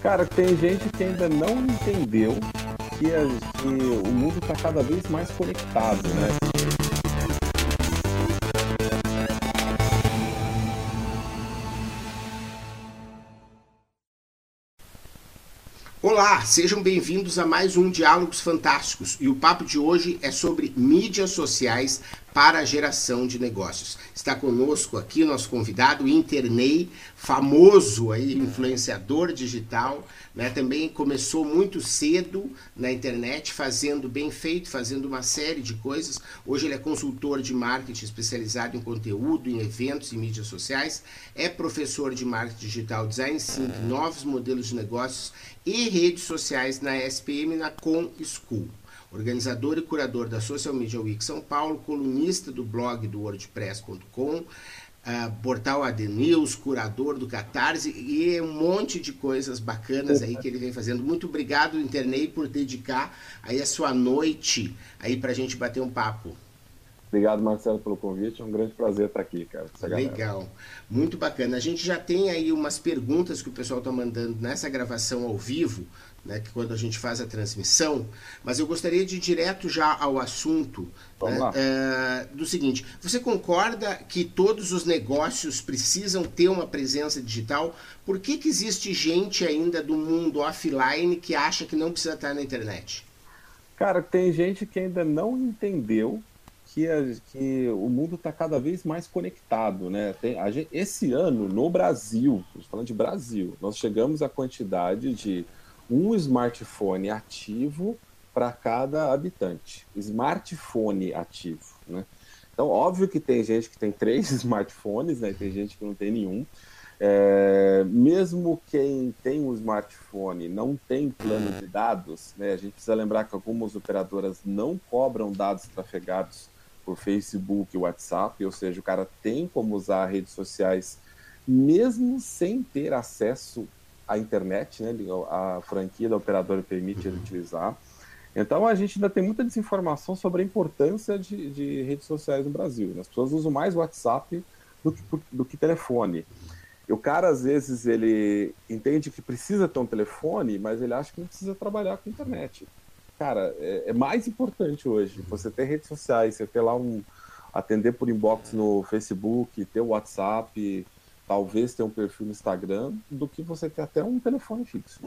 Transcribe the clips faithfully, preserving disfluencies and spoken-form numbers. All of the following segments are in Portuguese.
Cara, tem gente que ainda não entendeu que, a- que o mundo está cada vez mais conectado, né? Olá, sejam bem-vindos a mais um Diálogos Fantásticos. E o papo de hoje é sobre mídias sociais para a geração de negócios. Está conosco aqui nosso convidado, Internei, famoso aí, influenciador digital, né? Também começou muito cedo na internet, fazendo bem feito, fazendo uma série de coisas. Hoje ele é consultor de marketing especializado em conteúdo, em eventos e mídias sociais. É professor de marketing digital, design thinking, novos modelos de negócios e redes sociais na S P M e na Com School. Organizador e curador da Social Media Week São Paulo, colunista do blog do wordpress ponto com, uh, portal A D News, curador do Catarse e um monte de coisas bacanas aí que ele vem fazendo. Muito obrigado, Internei, por dedicar aí a sua noite aí pra gente bater um papo. Obrigado, Marcelo, pelo convite. É um grande prazer estar aqui, cara, com essa galera. Legal, muito bacana. A gente já tem aí umas perguntas que o pessoal está mandando nessa gravação ao vivo, né, que quando a gente faz a transmissão, mas eu gostaria de ir direto já ao assunto, Vamos né, lá. é, do seguinte: você concorda que todos os negócios precisam ter uma presença digital? Por que que existe gente ainda do mundo offline que acha que não precisa estar na internet? Cara, tem gente que ainda não entendeu que, a- que o mundo está cada vez mais conectado, né? Tem, a gente- esse ano, no Brasil, estou falando de Brasil, nós chegamos à quantidade de um smartphone ativo para cada habitante. Smartphone ativo, né? Então, óbvio que tem gente que tem três smartphones, né? Tem gente que não tem nenhum. É, mesmo quem tem um smartphone não tem plano de dados, né? A gente precisa lembrar que algumas operadoras não cobram dados trafegados por Facebook e WhatsApp, ou seja, o cara tem como usar redes sociais mesmo sem ter acesso à internet, né? A franquia da operadora permite ele utilizar. Então a gente ainda tem muita desinformação sobre a importância de, de redes sociais no Brasil, né? As pessoas usam mais WhatsApp do que, do que telefone. E o cara, às vezes, ele entende que precisa ter um telefone, mas ele acha que não precisa trabalhar com internet. Cara, é, é mais importante hoje você ter redes sociais, você ter lá um. Atender por inbox no Facebook, ter o WhatsApp, talvez ter um perfil no Instagram, do que você ter até um telefone fixo.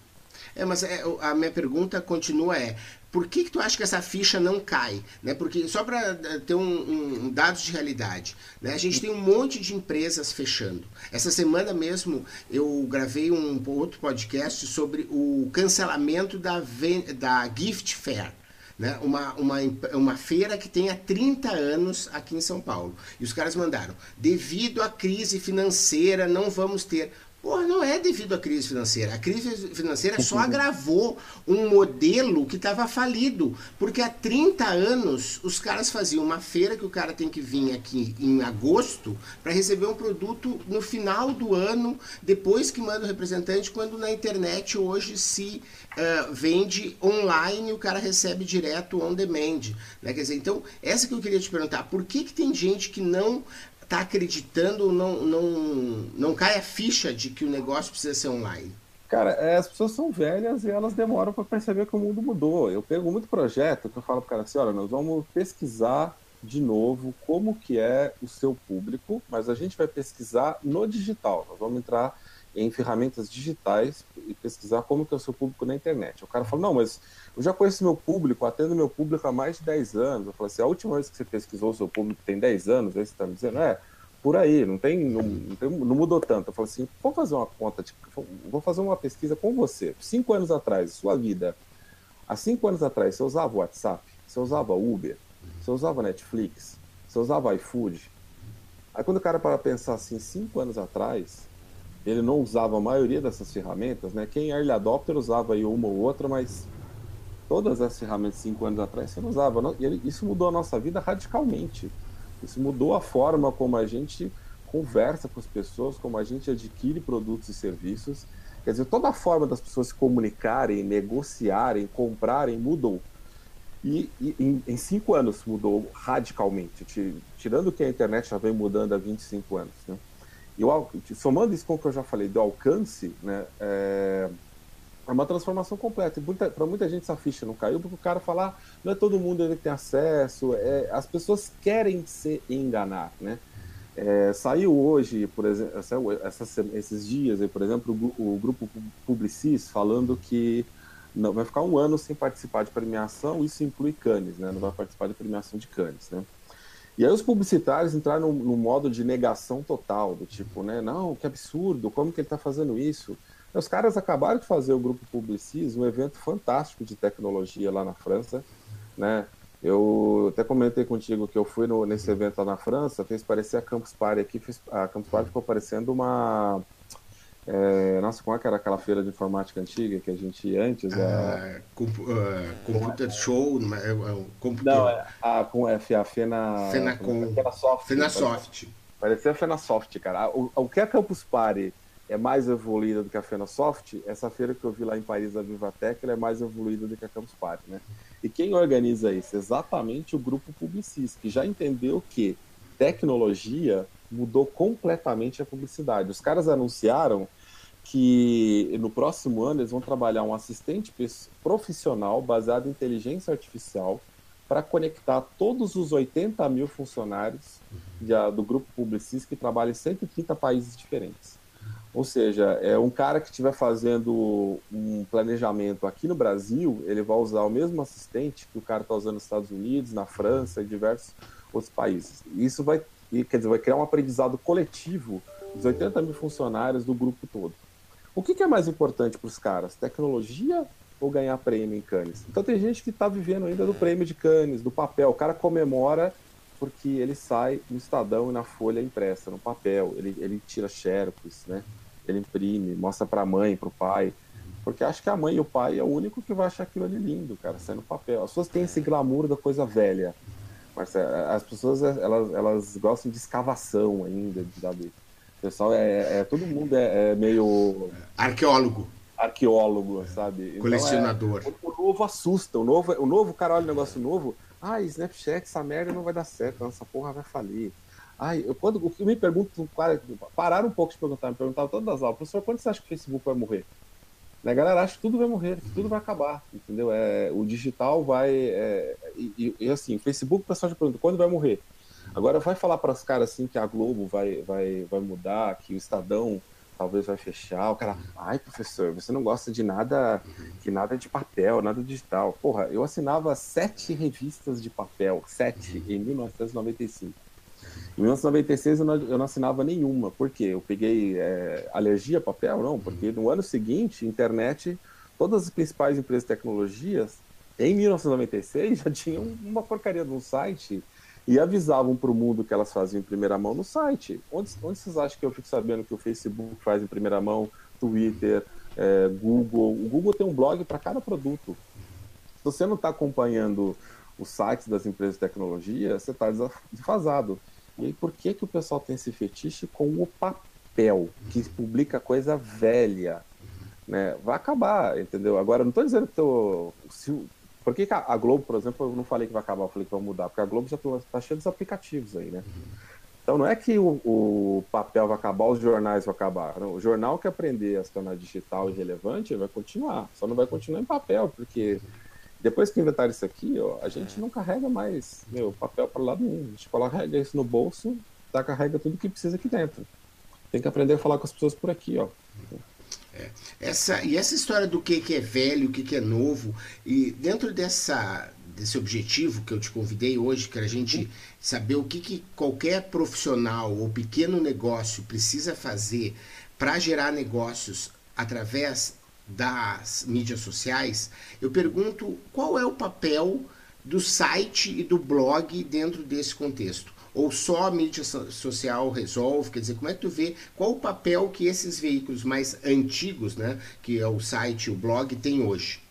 É, mas é, a minha pergunta continua é: por que que tu acha que essa ficha não cai? Né? Porque só para ter um, um, um dados de realidade, né? A gente tem um monte de empresas fechando. Essa semana mesmo eu gravei um outro podcast sobre o cancelamento da, da Gift Fair. Né? Uma, uma, uma feira que tem há trinta anos aqui em São Paulo. E os caras mandaram: devido à crise financeira, não vamos ter. Porra, não é devido à crise financeira. A crise financeira só agravou um modelo que estava falido. Porque há trinta anos os caras faziam uma feira que o cara tem que vir aqui em agosto para receber um produto no final do ano, depois que manda o representante, quando na internet hoje se uh, vende online e o cara recebe direto on demand. Né? Quer dizer, então, essa que eu queria te perguntar: por que, que tem gente que não está acreditando, não, não, não cai a ficha de que o negócio precisa ser online? Cara, é, as pessoas são velhas e elas demoram para perceber que o mundo mudou. Eu pego muito projeto que eu falo para o cara assim: olha, nós vamos pesquisar de novo como que é o seu público, mas a gente vai pesquisar no digital. Nós vamos entrar em ferramentas digitais e pesquisar como que é o seu público na internet. O cara fala: não, mas eu já conheço meu público, atendo meu público há mais de dez anos. Eu falo assim: a última vez que você pesquisou o seu público tem dez anos, aí você está me dizendo, é, por aí, não tem, não, não, tem, não mudou tanto. Eu falo assim: vou fazer uma conta, de, vou fazer uma pesquisa com você. Cinco anos atrás, sua vida. Há cinco anos atrás, você usava o WhatsApp, você usava Uber, você usava Netflix, você usava iFood. Aí quando o cara para pensar assim, cinco anos atrás, ele não usava a maioria dessas ferramentas, né? Quem é early adopter usava aí uma ou outra, mas todas as ferramentas cinco anos atrás você não usava. E ele, isso mudou a nossa vida radicalmente. Isso mudou a forma como a gente conversa com as pessoas, como a gente adquire produtos e serviços. Quer dizer, toda a forma das pessoas se comunicarem, negociarem, comprarem mudou. E, e em, em cinco anos mudou radicalmente, tirando que a internet já vem mudando há vinte e cinco anos, né? E o, somando isso com o que eu já falei do alcance, né, é, é uma transformação completa. Para muita gente essa ficha não caiu, porque o cara fala, ah, não é todo mundo que tem acesso, é, as pessoas querem se enganar, né? É, saiu hoje, por exemplo, essa, esses dias, aí, por exemplo, o, o grupo Publicis falando que não, vai ficar um ano sem participar de premiação, isso inclui Cannes, né? Não vai participar de premiação de Cannes, né? E aí os publicitários entraram no, no modo de negação total, do tipo, né? Não, que absurdo, como que ele está fazendo isso? Os caras acabaram de fazer o grupo Publicis, um evento fantástico de tecnologia lá na França, né? Eu até comentei contigo que eu fui no, nesse evento lá na França, fez parecer a Campus Party aqui, fez, a Campus Party ficou parecendo uma... É, nossa, como é que era aquela feira de informática antiga que a gente ia antes? Ah, a... comp, uh, computer Show, uh, Não, computer... é, a, com F, a Fena... Fenacom. Fenasoft. Fenasoft. Parecia a Fenasoft, cara. O, o que a Campus Party é mais evoluída do que a Fenasoft, essa feira que eu vi lá em Paris, a Vivatech, ela é mais evoluída do que a Campus Party, né? E quem organiza isso? Exatamente o grupo Publicis, que já entendeu que tecnologia mudou completamente a publicidade. Os caras anunciaram que no próximo ano eles vão trabalhar um assistente profissional baseado em inteligência artificial para conectar todos os oitenta mil funcionários de, do grupo Publicis que trabalham em cento e trinta países diferentes. Ou seja, é um cara que estiver fazendo um planejamento aqui no Brasil, ele vai usar o mesmo assistente que o cara está usando nos Estados Unidos, na França e diversos outros países. Isso vai, quer dizer, vai criar um aprendizado coletivo dos oitenta mil funcionários do grupo todo. O que, que é mais importante para os caras? Tecnologia ou ganhar prêmio em Cannes? Então tem gente que está vivendo ainda do prêmio de Cannes, do papel. O cara comemora porque ele sai no Estadão e na Folha impressa, no papel. Ele, ele tira xerox, né? Ele imprime, mostra para a mãe, para o pai. Porque acho que a mãe e o pai é o único que vai achar aquilo ali lindo, cara, sai no papel. As pessoas têm esse glamour da coisa velha. Mas as pessoas, elas, elas gostam de escavação ainda, sabe? O pessoal é, é todo mundo é, é meio... Arqueólogo. Arqueólogo, sabe? Colecionador. Então, é, o, o novo assusta. O novo, o novo cara olha um negócio novo. Ah, Snapchat, essa merda não vai dar certo, essa porra vai falir. Ai, eu, quando, o que me perguntam, pararam um pouco de perguntar, me perguntavam todas as aulas, professor, quando você acha que o Facebook vai morrer? A galera acha que tudo vai morrer, que tudo vai acabar, entendeu? É, o digital vai... É, e, e assim, o Facebook, o pessoal já pergunta, quando vai morrer? Agora vai falar para os caras assim que a Globo vai, vai, vai mudar, que o Estadão talvez vai fechar. O cara, ai, professor, você não gosta de nada, que nada de papel, nada digital. Porra, eu assinava sete revistas de papel, sete, em mil novecentos e noventa e cinco. Em mil novecentos e noventa e seis eu não, eu não assinava nenhuma. Por quê? Eu peguei é, alergia a papel? Não, porque no ano seguinte, internet, todas as principais empresas de tecnologias, em mil novecentos e noventa e seis, já tinham uma porcaria de um site e avisavam para o mundo que elas faziam em primeira mão no site. Onde, onde vocês acham que eu fico sabendo que o Facebook faz em primeira mão, Twitter, é, Google? O Google tem um blog para cada produto. Se você não está acompanhando os sites das empresas de tecnologia, você está desfasado. E aí, por que, que o pessoal tem esse fetiche com o papel, que publica coisa velha? Né? Vai acabar, entendeu? Agora, não estou dizendo que tô... Se... Por que, que a Globo, por exemplo, eu não falei que vai acabar, eu falei que vai mudar? Porque a Globo já está cheia dos aplicativos aí, né? Então não é que o, o papel vai acabar, os jornais vão acabar. Não, o jornal que aprender a se tornar digital e relevante vai continuar, só não vai continuar em papel, porque depois que inventaram isso aqui, ó, a gente não carrega mais meu, papel para lado nenhum. A gente coloca isso no bolso, tá, carrega tudo que precisa aqui dentro. Tem que aprender a falar com as pessoas por aqui, ó. É. Essa, e essa história do que, que é velho, o que, que é novo, e dentro dessa, desse objetivo que eu te convidei hoje, que era a gente saber o que, que qualquer profissional ou pequeno negócio precisa fazer para gerar negócios através das mídias sociais, eu pergunto qual é o papel do site e do blog dentro desse contexto. Ou só a mídia social resolve? Quer dizer, como é que tu vê qual o papel que esses veículos mais antigos, né, que é o site e o blog, tem hoje?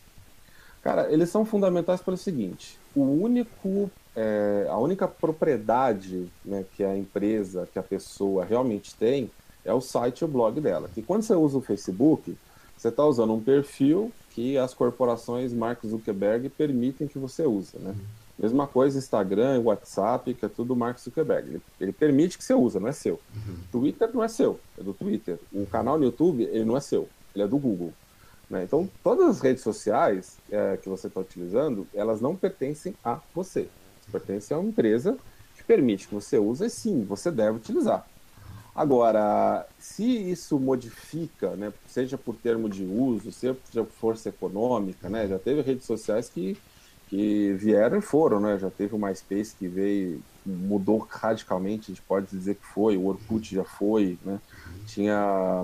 Cara, eles são fundamentais pelo seguinte, o único, é, a única propriedade, né, que a empresa, que a pessoa realmente tem, é o site e o blog dela. Que quando você usa o Facebook, você está usando um perfil que as corporações Mark Zuckerberg permitem que você use, né? Mesma coisa Instagram, WhatsApp, que é tudo Mark Zuckerberg. Ele, ele permite que você use, não é seu. Uhum. Twitter não é seu, é do Twitter. O canal no YouTube, ele não é seu, ele é do Google. Né? Então, todas as redes sociais é, que você está utilizando, elas não pertencem a você. Elas pertencem a uma empresa que permite que você use, e sim, você deve utilizar. Agora, se isso modifica, né, seja por termo de uso, seja por força econômica, né, já teve redes sociais que, que vieram e foram, né, já teve o MySpace que veio, mudou radicalmente, a gente pode dizer que foi, o Orkut já foi, né, tinha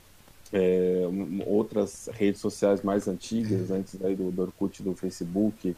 é, outras redes sociais mais antigas, antes aí do, do Orkut, do Facebook.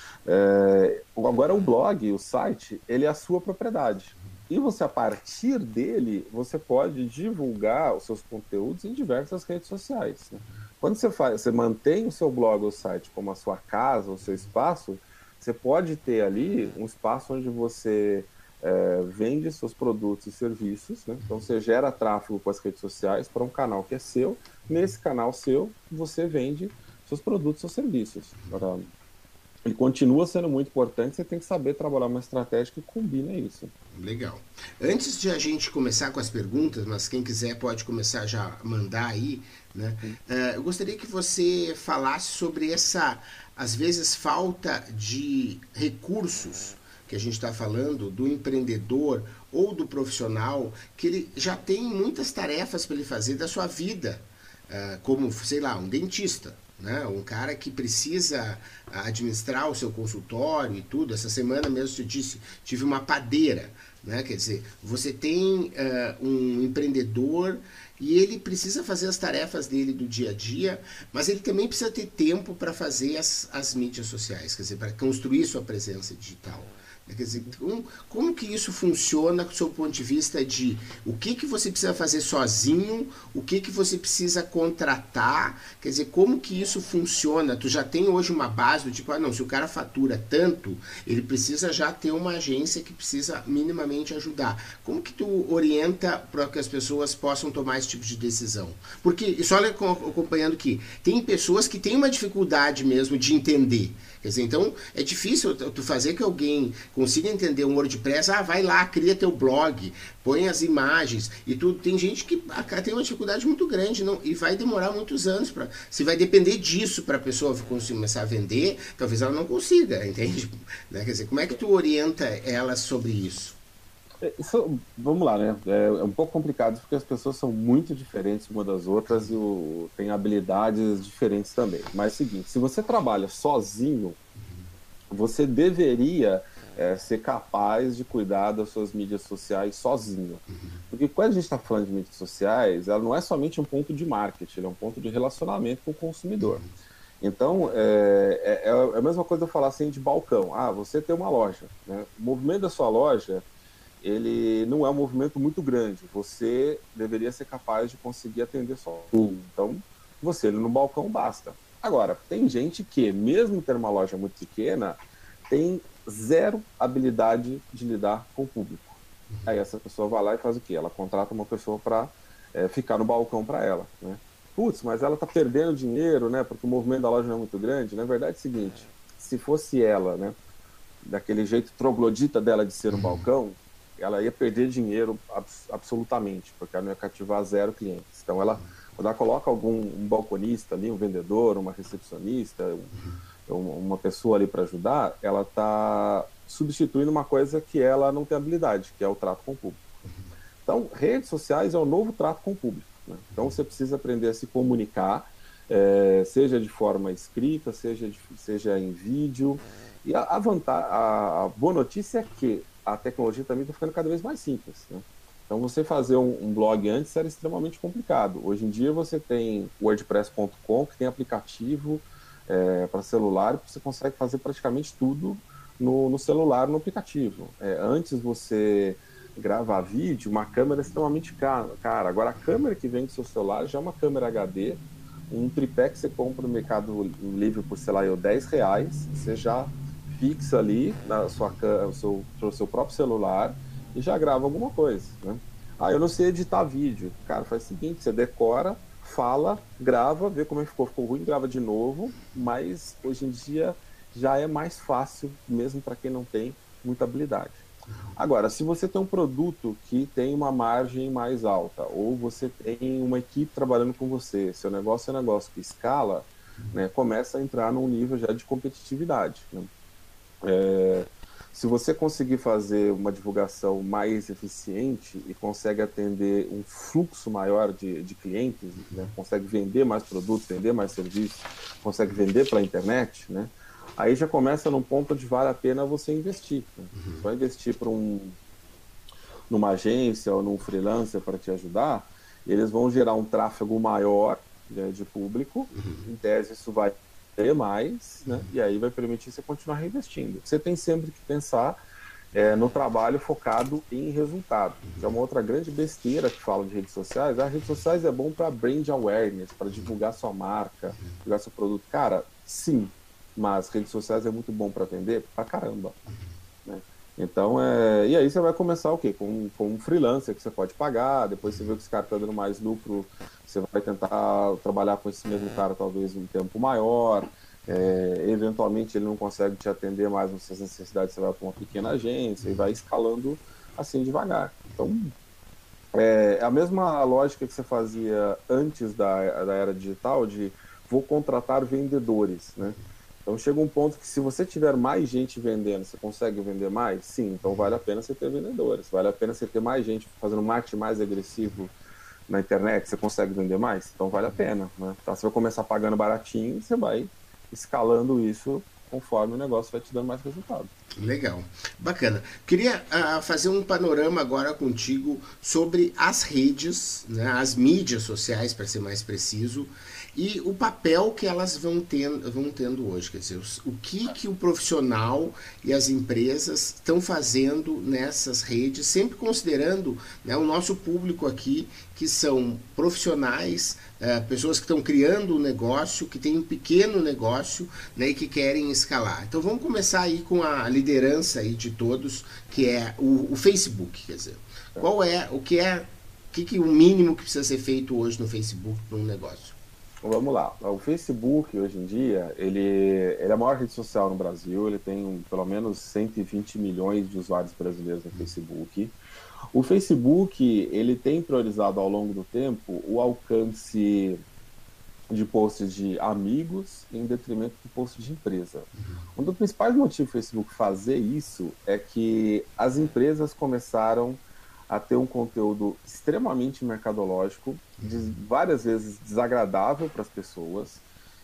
É, agora o blog, o site, ele é a sua propriedade. E você, a partir dele, você pode divulgar os seus conteúdos em diversas redes sociais. Né? Quando você, faz, você mantém o seu blog ou site como a sua casa, o seu espaço, você pode ter ali um espaço onde você é, vende seus produtos e serviços. Né? Então, você gera tráfego com as redes sociais para um canal que é seu. Nesse canal seu, você vende seus produtos e seus serviços. Para ele continua sendo muito importante, você tem que saber trabalhar uma estratégia que combina isso. Legal. Antes de a gente começar com as perguntas, mas quem quiser pode começar já a mandar aí, né? Uh, eu gostaria que você falasse sobre essa, às vezes, falta de recursos que a gente está falando do empreendedor ou do profissional, que ele já tem muitas tarefas para ele fazer da sua vida, uh, como, sei lá, um dentista. Né? Um cara que precisa administrar o seu consultório e tudo. Essa semana mesmo eu disse, tive uma padeira, né? Quer dizer, você tem uh, um empreendedor e ele precisa fazer as tarefas dele do dia a dia, mas ele também precisa ter tempo para fazer as, as mídias sociais, quer dizer, para construir sua presença digital. Quer dizer, como, como que isso funciona do seu ponto de vista de o que, que você precisa fazer sozinho, o que, que você precisa contratar, quer dizer, como que isso funciona? Tu já tem hoje uma base do tipo, ah não, se o cara fatura tanto, ele precisa já ter uma agência que precisa minimamente ajudar. Como que tu orienta para que as pessoas possam tomar esse tipo de decisão? Porque, só acompanhando aqui, tem pessoas que têm uma dificuldade mesmo de entender. Quer dizer, então é difícil tu fazer que alguém consiga entender um WordPress, ah, vai lá, cria teu blog, põe as imagens, e tu, tem gente que tem uma dificuldade muito grande, não, e vai demorar muitos anos, pra, se vai depender disso para a pessoa começar a vender, talvez ela não consiga, entende? Né? Quer dizer, como é que tu orienta ela sobre isso? Isso, vamos lá, né? É, é um pouco complicado porque as pessoas são muito diferentes uma das outras e o, tem habilidades diferentes também. Mas é o seguinte, se você trabalha sozinho, você deveria é, ser capaz de cuidar das suas mídias sociais sozinho. Porque quando a gente está falando de mídias sociais, ela não é somente um ponto de marketing, ela é um ponto de relacionamento com o consumidor. Então, é, é, é a mesma coisa eu falar assim de balcão. Ah, você tem uma loja, né? O movimento da sua loja, ele não é um movimento muito grande. Você deveria ser capaz de conseguir atender só um. Então, você no balcão basta. Agora, tem gente que, mesmo ter uma loja muito pequena, tem zero habilidade de lidar com o público. Aí essa pessoa vai lá e faz o quê? Ela contrata uma pessoa para é, ficar no balcão para ela, né? Putz, mas ela está perdendo dinheiro, né? Porque o movimento da loja não é muito grande. Na verdade é o seguinte, se fosse ela, né? Daquele jeito troglodita dela de ser um balcão, ela ia perder dinheiro abs absolutamente, porque ela não ia cativar zero clientes. Então, ela, quando ela coloca algum um balconista ali, um vendedor, uma recepcionista, um, uma pessoa ali para ajudar, ela está substituindo uma coisa que ela não tem habilidade, que é o trato com o público. Então, redes sociais é o novo trato com o público. Né? Então, você precisa aprender a se comunicar, é, seja de forma escrita, seja, de, seja em vídeo. E a, a, vantagem, a, a boa notícia é que a tecnologia também está ficando cada vez mais simples. Né? Então, você fazer um, um blog antes era extremamente complicado. Hoje em dia, você tem wordpress ponto com, que tem aplicativo é, para celular, e você consegue fazer praticamente tudo no, no celular, no aplicativo. É, antes, você gravar vídeo, uma câmera é extremamente cara. Agora, a câmera que vem do seu celular já é uma câmera H D, um tripé que você compra no Mercado Livre por, sei lá, dez reais, você já fixa ali na sua, no seu, no seu próprio celular e já grava alguma coisa, né? Ah, eu não sei editar vídeo. Cara, faz o seguinte, você decora, fala, grava, vê como é que ficou, ficou ruim, grava de novo, mas hoje em dia já é mais fácil, mesmo para quem não tem muita habilidade. Agora, se você tem um produto que tem uma margem mais alta, ou você tem uma equipe trabalhando com você, seu negócio é um negócio que escala, né, começa a entrar num nível já de competitividade, né? É, se você conseguir fazer uma divulgação mais eficiente e consegue atender um fluxo maior de, de clientes, né, consegue vender mais produtos, vender mais serviços, consegue vender pela internet, né, aí já começa num ponto onde vale a pena você investir. Né? Você vai investir para um, numa agência ou num freelancer para te ajudar, eles vão gerar um tráfego maior, né, de público, em tese isso vai ter mais, né, e aí vai permitir você continuar reinvestindo. Você tem sempre que pensar é, no trabalho focado em resultado, que é uma outra grande besteira que fala de redes sociais. As redes sociais é bom para brand awareness, para divulgar sua marca, divulgar seu produto. Cara, sim, mas redes sociais é muito bom para vender pra caramba, né? Então, é... e aí você vai começar o quê? Com, com um freelancer que você pode pagar, depois você vê que esse cara está dando mais lucro, você vai tentar trabalhar com esse mesmo cara talvez um tempo maior, é... eventualmente ele não consegue te atender mais nas suas necessidades, você vai para uma pequena agência e vai escalando assim devagar. Então, é a mesma lógica que você fazia antes da, da era digital, de vou contratar vendedores, né? Então chega um ponto que se você tiver mais gente vendendo, você consegue vender mais? Sim, então vale a pena você ter vendedores, vale a pena você ter mais gente fazendo marketing mais agressivo na internet, você consegue vender mais? Então vale a pena, né? Então, você vai começar pagando baratinho e você vai escalando isso conforme o negócio vai te dando mais resultado. Legal, bacana. Queria uh, fazer um panorama agora contigo sobre as redes, né, as mídias sociais, para ser mais preciso, e o papel que elas vão tendo, vão tendo hoje. Quer dizer, os, o que, que o profissional e as empresas estão fazendo nessas redes, sempre considerando, né, o nosso público aqui, que são profissionais, uh, pessoas que estão criando um negócio, que têm um pequeno negócio, né, e que querem escalar. Então vamos começar aí com a liderança aí de todos, que é o, o Facebook. Quer dizer, qual é o que é, o que, que o mínimo que precisa ser feito hoje no Facebook para um negócio? Vamos lá. O Facebook, hoje em dia, ele, ele é a maior rede social no Brasil, ele tem um, pelo menos cento e vinte milhões de usuários brasileiros no Facebook. O Facebook, ele tem priorizado ao longo do tempo o alcance de posts de amigos em detrimento de posts de empresa. Um dos principais motivos do Facebook fazer isso é que as empresas começaram a ter um conteúdo extremamente mercadológico, várias vezes desagradável para as pessoas,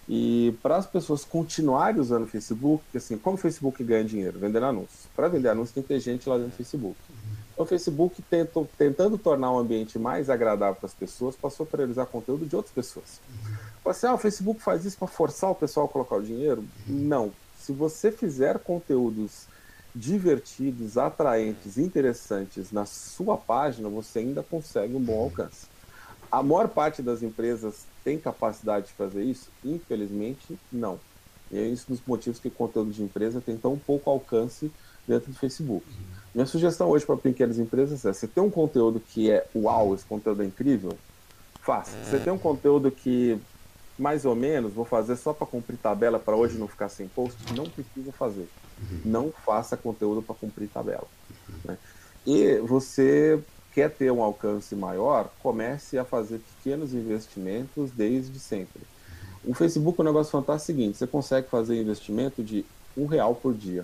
e para as pessoas continuarem usando o Facebook, porque assim, como o Facebook ganha dinheiro? Vendendo anúncios. Para vender anúncios tem que ter gente lá dentro do Facebook. Então o Facebook, tento, tentando tornar um ambiente mais agradável para as pessoas, passou a priorizar conteúdo de outras pessoas. Você, ah, o Facebook faz isso para forçar o pessoal a colocar o dinheiro? Não. Se você fizer conteúdos divertidos, atraentes, interessantes na sua página, você ainda consegue um bom alcance. A maior parte das empresas tem capacidade de fazer isso? Infelizmente, não. E é isso um dos motivos que o conteúdo de empresa tem tão pouco alcance dentro do Facebook. Minha sugestão hoje para pequenas empresas é: você tem um conteúdo que é uau, esse conteúdo é incrível, faça. Você tem um conteúdo que mais ou menos, vou fazer só para cumprir tabela para hoje não ficar sem post, não precisa fazer. Não faça conteúdo para cumprir tabela, né? E você quer ter um alcance maior, comece a fazer pequenos investimentos desde sempre. O Facebook, o negócio fantástico é o seguinte: você consegue fazer investimento de um real por dia.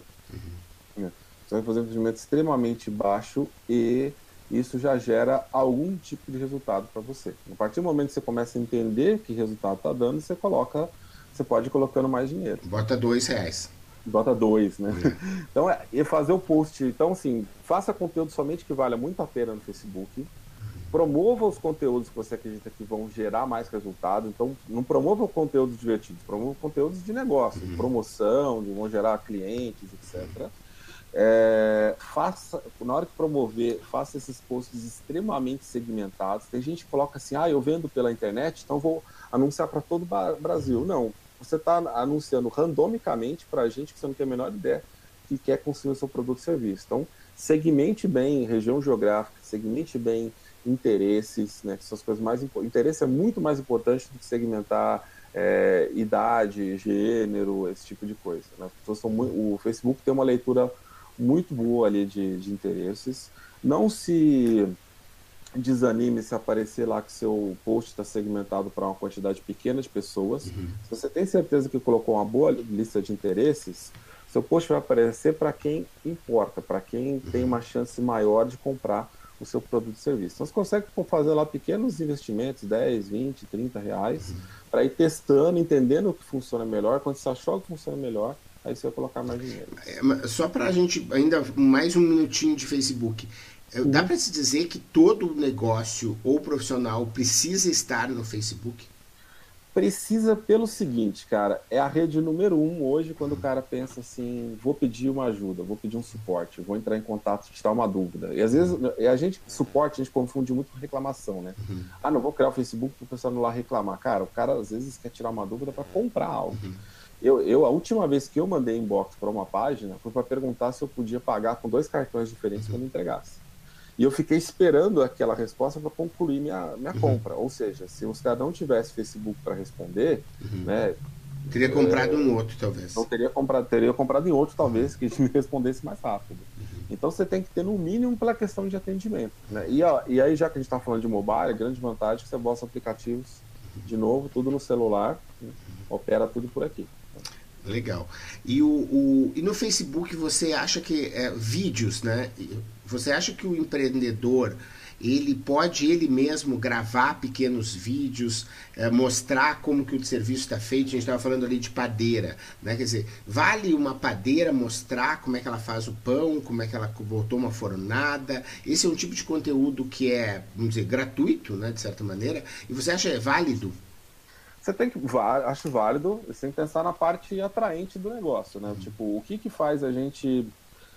Né? Você vai fazer um investimento extremamente baixo e isso já gera algum tipo de resultado para você. A partir do momento que você começa a entender que resultado está dando, você coloca, você pode ir colocando mais dinheiro. Bota dois reais. Bota dois, né? É. Então, é, e fazer o post. Então, assim, faça conteúdo somente que valha muito a pena no Facebook. Promova os conteúdos que você acredita que vão gerar mais resultado. Então, não promova conteúdos divertidos, promova conteúdos de negócio, de promoção, de vão gerar clientes, etcétera. É, faça, na hora que promover, faça esses posts extremamente segmentados. Tem gente que coloca assim: ah, eu vendo pela internet, então vou anunciar para todo o Brasil. Não. Você está anunciando randomicamente para gente que você não tem a menor ideia que quer consumir o seu produto ou serviço. Então, segmente bem região geográfica, segmente bem interesses, né, que são as coisas mais importantes. Interesse é muito mais importante do que segmentar é, idade, gênero, esse tipo de coisa. Né? As pessoas são muito, o Facebook tem uma leitura muito boa ali de, de interesses. Não se desanime se aparecer lá que seu post está segmentado para uma quantidade pequena de pessoas. Uhum. Se você tem certeza que colocou uma boa lista de interesses, seu post vai aparecer para quem importa, para quem uhum. tem uma chance maior de comprar o seu produto e serviço. Então você consegue fazer lá pequenos investimentos, dez, vinte, trinta reais, uhum. para ir testando, entendendo o que funciona melhor. Quando você achou que funciona melhor, aí você vai colocar mais dinheiro. É, só para a gente, ainda mais um minutinho de Facebook. Uhum. Dá para se dizer que todo negócio ou profissional precisa estar no Facebook? Precisa pelo seguinte, cara, é a rede número um hoje quando o cara pensa assim, vou pedir uma ajuda, vou pedir um suporte, vou entrar em contato, tirar uma dúvida. E às vezes, a gente, suporte, a gente confunde muito com reclamação, né? Uhum. Ah, não vou criar o Facebook para o pessoal não lá reclamar. Cara, o cara às vezes quer tirar uma dúvida para comprar algo. Uhum. Eu, eu, a última vez que eu mandei inbox para uma página foi para perguntar se eu podia pagar com dois cartões diferentes uhum. quando entregasse. E eu fiquei esperando aquela resposta para concluir minha, minha uhum. compra. Ou seja, se os caras não tivesse Facebook para responder, uhum. né? Teria comprado é, um outro, talvez. Não teria comprado, teria comprado em outro, talvez, que me respondesse mais rápido. Uhum. Então você tem que ter no mínimo pela questão de atendimento. Né? E, ó, e aí, já que a gente está falando de mobile, a grande vantagem é que você bota aplicativos de novo, tudo no celular, né? Opera tudo por aqui. Legal. E, o, o, e no Facebook você acha que é, vídeos, né? Você acha que o empreendedor ele pode ele mesmo gravar pequenos vídeos, é, mostrar como que o serviço está feito? A gente estava falando ali de padeira, né? Quer dizer, vale uma padeira mostrar como é que ela faz o pão, como é que ela botou uma fornada? Esse é um tipo de conteúdo que é, vamos dizer, gratuito, né? De certa maneira. E você acha válido? Você tem que, acho válido, você tem que pensar na parte atraente do negócio, né? Uhum. Tipo, o que que faz a gente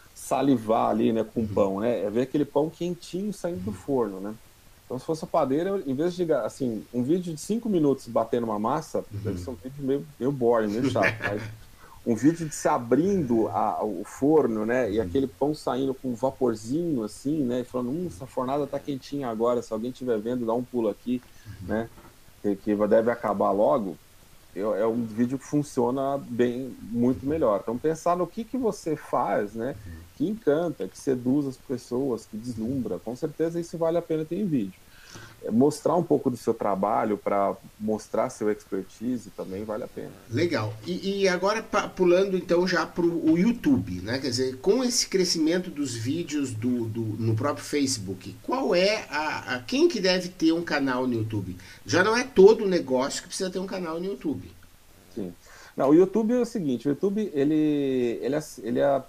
salivar ali, né, com o uhum. pão, né? É ver aquele pão quentinho saindo do forno, né? Então, se fosse a padeira, em vez de, assim, um vídeo de cinco minutos batendo uma massa, uhum. deve ser um vídeo meio, meio boring, meio chato, mas um vídeo de se abrindo a, o forno, né? E aquele pão saindo com um vaporzinho, assim, né? E falando, hum, essa fornada tá quentinha agora, se alguém estiver vendo, dá um pulo aqui, uhum. né? Que, que deve acabar logo, é um vídeo que funciona bem, muito melhor. Então, pensar no que, que você faz, né, que encanta, que seduz as pessoas, que deslumbra, com certeza isso vale a pena ter em vídeo. Mostrar um pouco do seu trabalho para mostrar seu expertise também vale a pena. Legal. E, e agora pulando então já para o YouTube, né? Quer dizer, com esse crescimento dos vídeos do, do, no próprio Facebook, qual é a, a quem que deve ter um canal no YouTube? Já não é todo negócio que precisa ter um canal no YouTube. Sim. Não, o YouTube é o seguinte, o YouTube ele, ele é, ele é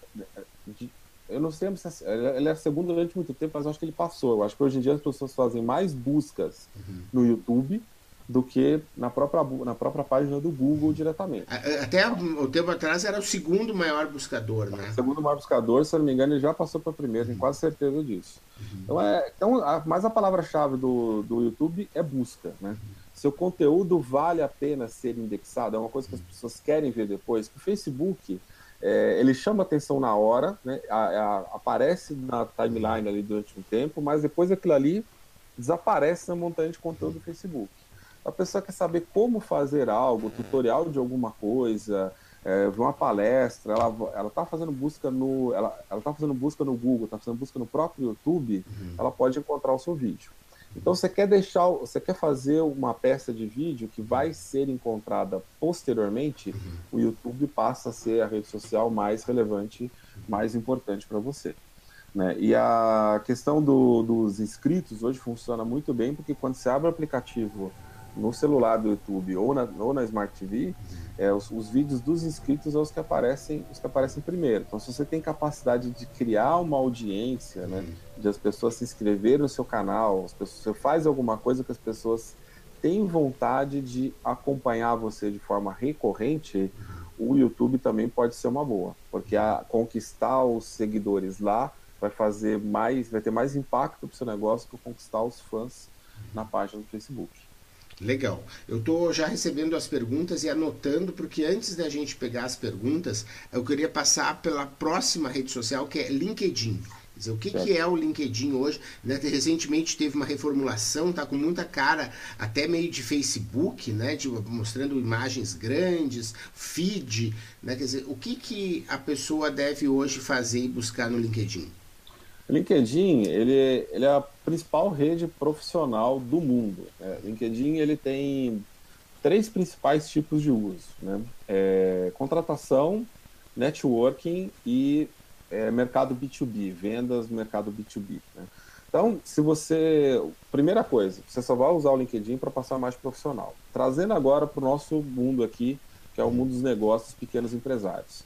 eu não sei se ele é segundo durante muito tempo, mas eu acho que ele passou. Eu acho que hoje em dia as pessoas fazem mais buscas uhum. no YouTube do que na própria, na própria página do Google diretamente. Até um tempo atrás era o segundo maior buscador, né? O segundo maior buscador, se eu não me engano, ele já passou para o primeiro, uhum. tenho quase certeza disso. Uhum. Então, é, então a, mas a palavra-chave do, do YouTube é busca, né? Uhum. Seu conteúdo vale a pena ser indexado, é uma coisa que as pessoas querem ver depois. O Facebook... É, ele chama atenção na hora, né? a, a, aparece na timeline ali durante um tempo, mas depois aquilo ali desaparece na montanha de conteúdo do Facebook. A pessoa quer saber como fazer algo, tutorial de alguma coisa, é, uma palestra, ela está fazendo busca no, ela, ela tá fazendo busca no Google, está fazendo busca no próprio YouTube, uhum. ela pode encontrar o seu vídeo. Então você quer deixar, você quer fazer uma peça de vídeo que vai ser encontrada posteriormente, uhum. o YouTube passa a ser a rede social mais relevante, mais importante para você. Né? E a questão do, dos inscritos hoje funciona muito bem, porque quando você abre o aplicativo no celular do YouTube ou na, ou na Smart T V, é, os, os vídeos dos inscritos são os que aparecem, os que aparecem primeiro. Então, se você tem capacidade de criar uma audiência, né, de as pessoas se inscreverem no seu canal, as pessoas, você faz alguma coisa que as pessoas têm vontade de acompanhar você de forma recorrente, o YouTube também pode ser uma boa, porque a, conquistar os seguidores lá vai fazer mais, vai ter mais impacto para o seu negócio que conquistar os fãs na página do Facebook. Legal. Eu estou já recebendo as perguntas e anotando, porque antes da gente pegar as perguntas, eu queria passar pela próxima rede social, que é LinkedIn. Quer dizer, o que, que é o LinkedIn hoje? Né? Recentemente teve uma reformulação, tá com muita cara, até meio de Facebook, né? De, mostrando imagens grandes, feed, né? Quer dizer, o que, que a pessoa deve hoje fazer e buscar no LinkedIn? O LinkedIn, ele, ele é a principal rede profissional do mundo, né? O LinkedIn, ele tem três principais tipos de uso, né? É, contratação, networking e é, mercado B dois B, vendas no mercado B dois B, né? Então, se você... Primeira coisa, você só vai usar o LinkedIn para passar mais profissional. Trazendo agora para o nosso mundo aqui, que é o mundo dos negócios, pequenos empresários.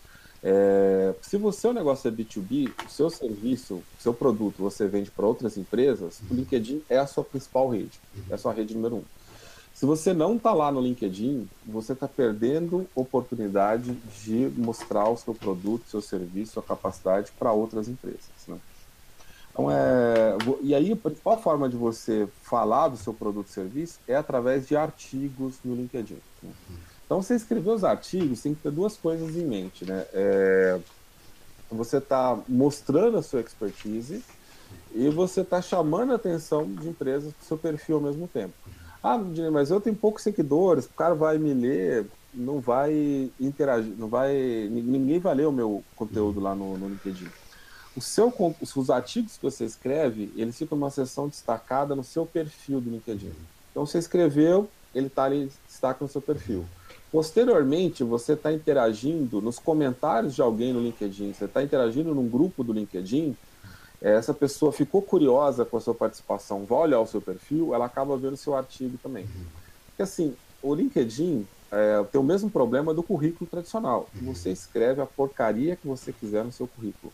É, se o seu negócio é B dois B, o seu serviço, o seu produto você vende para outras empresas, o LinkedIn é a sua principal rede, é a sua rede número um. Se você não está lá no LinkedIn, você está perdendo oportunidade de mostrar o seu produto, seu serviço, sua capacidade para outras empresas, né? Então, é, e aí a principal forma de você falar do seu produto e serviço é através de artigos no LinkedIn, né? Então, você escrever os artigos, tem que ter duas coisas em mente, né? É, você está mostrando a sua expertise e você está chamando a atenção de empresas para o seu perfil ao mesmo tempo. Ah, mas eu tenho poucos seguidores, o cara vai me ler, não vai interagir, não vai, ninguém vai ler o meu conteúdo lá no, no LinkedIn. O seu, os artigos que você escreve, eles ficam numa seção destacada no seu perfil do LinkedIn. Então, você escreveu, ele está ali, destaca no seu perfil. Posteriormente, você está interagindo nos comentários de alguém no LinkedIn, você está interagindo num grupo do LinkedIn, essa pessoa ficou curiosa com a sua participação, vai olhar o seu perfil, ela acaba vendo o seu artigo também. Porque assim, o LinkedIn é, tem o mesmo problema do currículo tradicional. Você escreve a porcaria que você quiser no seu currículo.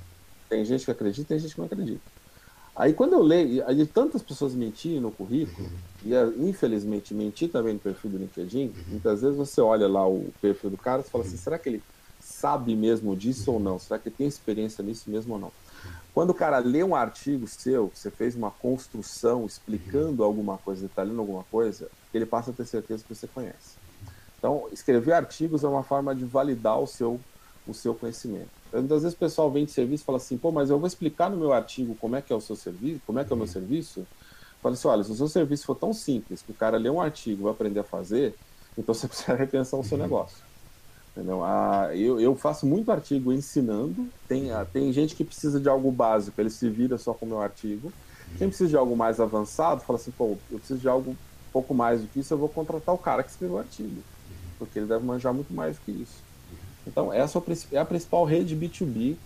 Tem gente que acredita, tem gente que não acredita. Aí quando eu leio, aí tantas pessoas mentirem no currículo, e infelizmente mentir também no perfil do LinkedIn, muitas vezes você olha lá o perfil do cara e fala assim, será que ele sabe mesmo disso ou não? Será que ele tem experiência nisso mesmo ou não? Quando o cara lê um artigo seu, você fez uma construção explicando alguma coisa, detalhando alguma coisa, ele passa a ter certeza que você conhece. Então, escrever artigos é uma forma de validar o seu, o seu conhecimento. Muitas vezes o pessoal vem de serviço e fala assim, pô, mas eu vou explicar no meu artigo como é que é o seu serviço, como é que é o meu serviço. Fala assim, olha, se o seu serviço for tão simples que o cara lê um artigo e vai aprender a fazer, então você precisa repensar o seu negócio. Entendeu? Ah, eu, eu faço muito artigo ensinando, tem, ah, tem gente que precisa de algo básico, ele se vira só com o meu artigo. Quem precisa de algo mais avançado, fala assim, pô, eu preciso de algo um pouco mais do que isso, eu vou contratar o cara que escreveu o artigo, porque ele deve manjar muito mais do que isso. Então, essa é a principal rede B dois B,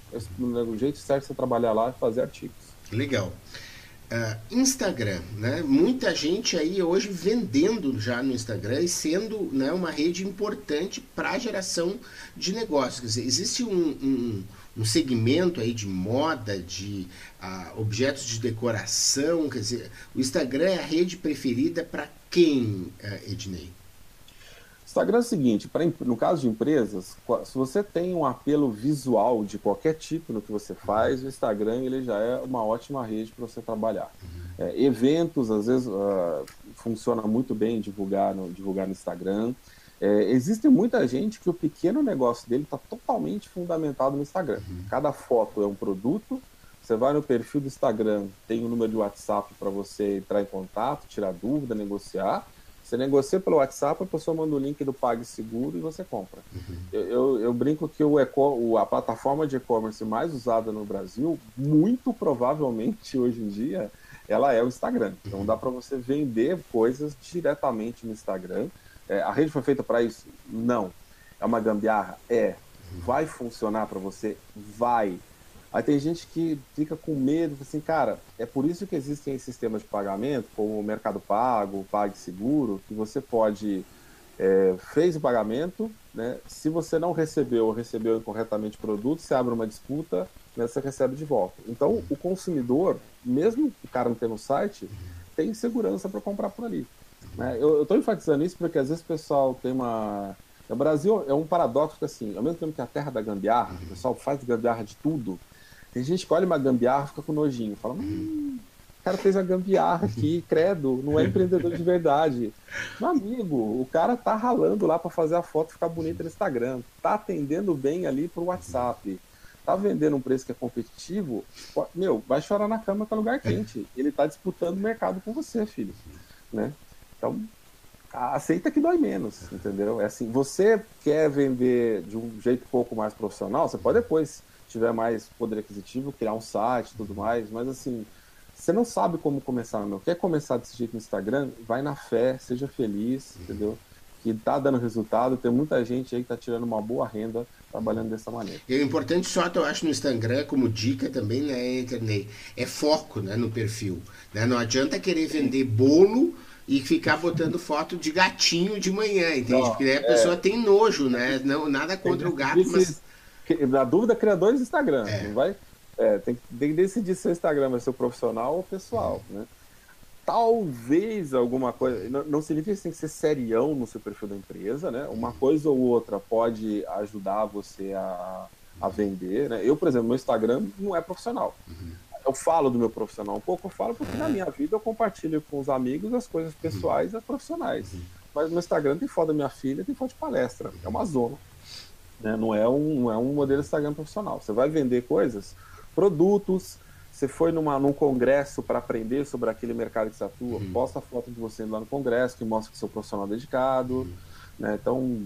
o jeito certo de você trabalhar lá é fazer artigos. Legal. Uh, Instagram, né? Muita gente aí hoje vendendo já no Instagram e sendo, né, uma rede importante para a geração de negócios. Quer dizer, existe um, um, um segmento aí de moda, de uh, objetos de decoração, quer dizer, o Instagram é a rede preferida para quem, uh, Ednei? Instagram é o seguinte, pra, no caso de empresas, se você tem um apelo visual de qualquer tipo no que você faz, o Instagram ele já é uma ótima rede para você trabalhar. É, eventos, às vezes, uh, funciona muito bem divulgar no, divulgar no Instagram. É, existe muita gente que o pequeno negócio dele está totalmente fundamentado no Instagram. Cada foto é um produto, você vai no perfil do Instagram, tem um número de WhatsApp para você entrar em contato, tirar dúvida, negociar. Você negocia pelo WhatsApp, a pessoa manda o link do PagSeguro e você compra. Uhum. Eu, eu, eu brinco que o eco, a plataforma de e-commerce mais usada no Brasil, muito provavelmente hoje em dia, ela é o Instagram. Então dá para você vender coisas diretamente no Instagram. É, a rede foi feita para isso? Não. É uma gambiarra? É. Vai funcionar para você? Vai. Aí tem gente que fica com medo, assim, cara, é por isso que existem sistemas de pagamento, como o Mercado Pago, o PagSeguro, que você pode, é, fez o pagamento, né, se você não recebeu ou recebeu incorretamente o produto, você abre uma disputa, né, você recebe de volta. Então, o consumidor, mesmo o cara não tendo um site, tem segurança para comprar por ali. Né? Eu estou enfatizando isso porque às vezes o pessoal tem uma... O Brasil é um paradoxo que, assim, ao mesmo tempo que é a terra da gambiarra, o pessoal faz gambiarra de tudo. Tem gente que olha uma gambiarra e fica com nojinho. Fala, hum, o cara fez uma gambiarra aqui, credo, não é empreendedor de verdade. Meu amigo, o cara tá ralando lá para fazer a foto ficar bonita no Instagram. Tá atendendo bem ali pro WhatsApp. tá vendendo um preço que é competitivo, meu, vai chorar na cama para lugar quente. Ele tá disputando o mercado com você, filho, né? Então, aceita que dói menos, entendeu? É assim, você quer vender de um jeito um pouco mais profissional, você pode depois, se tiver mais poder aquisitivo, criar um site e tudo mais, mas assim, você não sabe como começar, meu. Quer começar desse jeito no Instagram? Vai na fé, seja feliz, entendeu? Que tá dando resultado, tem muita gente aí que tá tirando uma boa renda trabalhando dessa maneira. E o importante só, eu acho, no Instagram, como dica também, né, internet, é foco, né, no perfil. Né? Não adianta querer vender bolo e ficar botando foto de gatinho de manhã, entende? Não, Porque daí a é, pessoa tem nojo, né? Não, nada tem que contra o gato, decidir mas... se, na dúvida, criadores do Instagram, É. não vai? É, tem, que- tem que decidir se o Instagram vai ser profissional ou pessoal, né? Talvez alguma coisa, não, não significa que você tem que ser serião no seu perfil da empresa, né? Uma coisa ou outra pode ajudar você a, a vender, né? Eu, por exemplo, meu Instagram não é profissional. Eu falo do meu profissional um pouco, eu falo porque na minha vida eu compartilho com os amigos as coisas pessoais e as profissionais. Mas no Instagram tem foto da minha filha, tem foto de palestra, é uma zona, né? Não é um, não é um modelo Instagram profissional. Você vai vender coisas, produtos. Você foi numa, num congresso para aprender sobre aquele mercado que você atua, uhum. Posta a foto de você indo lá no congresso, que mostra que você é um profissional dedicado, uhum. Né? Então,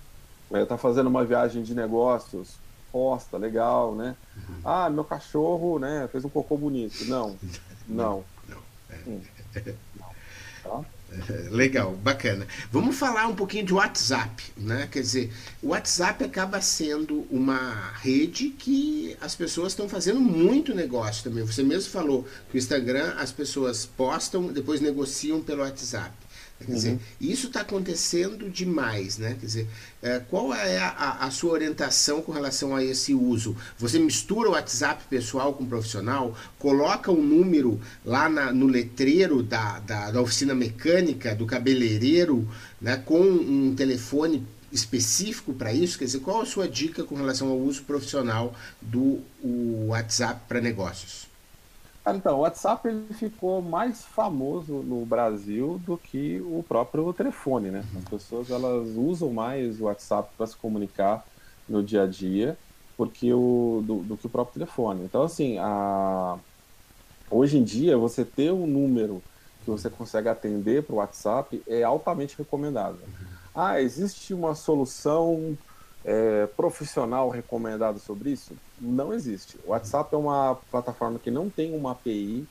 está fazendo uma viagem de negócios, posta, legal, né? Uhum. Ah, meu cachorro, né, fez um cocô bonito. Não, não. Não. É. Hum. Não. Tá? Legal, bacana. Vamos falar um pouquinho de WhatsApp, né? Quer dizer, o WhatsApp acaba sendo uma rede que as pessoas estão fazendo muito negócio também. Você mesmo falou que o Instagram as pessoas postam, depois negociam pelo WhatsApp. Quer dizer, uhum. Isso está acontecendo demais, né? Quer dizer, qual é a, a sua orientação com relação a esse uso? Você mistura o WhatsApp pessoal com o profissional, coloca o um número lá na, no letreiro da, da, da oficina mecânica, do cabeleireiro, né, com um telefone específico para isso? Quer dizer, qual a sua dica com relação ao uso profissional do o WhatsApp para negócios? Então, o WhatsApp ele ficou mais famoso no Brasil do que o próprio telefone, né? As pessoas elas usam mais o WhatsApp para se comunicar no dia a dia porque o, do, do que o próprio telefone. Então, assim, a... hoje em dia, você ter um número que você consegue atender para o WhatsApp é altamente recomendado. Ah, existe uma solução é, profissional recomendada sobre isso? Não existe. O WhatsApp é uma plataforma que não tem uma A P I,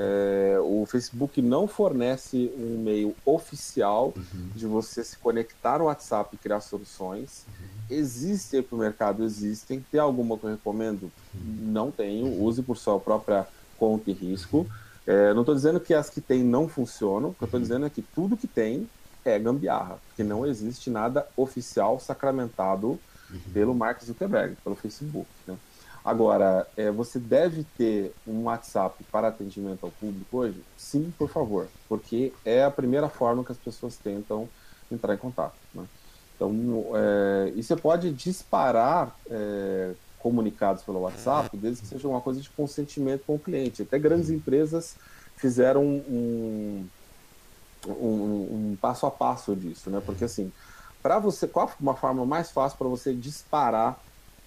é, o Facebook não fornece um meio oficial uhum. de você se conectar no WhatsApp e criar soluções. Uhum. Existem para o mercado, existem. Tem alguma que eu recomendo? Uhum. Não tenho. Use por sua própria conta e risco. É, não estou dizendo que as que tem não funcionam. O que eu estou dizendo é que tudo que tem é gambiarra, porque não existe nada oficial sacramentado uhum. pelo Mark Zuckerberg, pelo Facebook, né? Agora, é, você deve ter um WhatsApp para atendimento ao público hoje? Sim, por favor, porque é a primeira forma que as pessoas tentam entrar em contato, né? Então, é, e você pode disparar é, comunicados pelo WhatsApp, desde que seja uma coisa de consentimento com o cliente. Até grandes empresas fizeram um, um, um, um passo a passo disso, né? Porque assim, para você, qual uma forma mais fácil para você disparar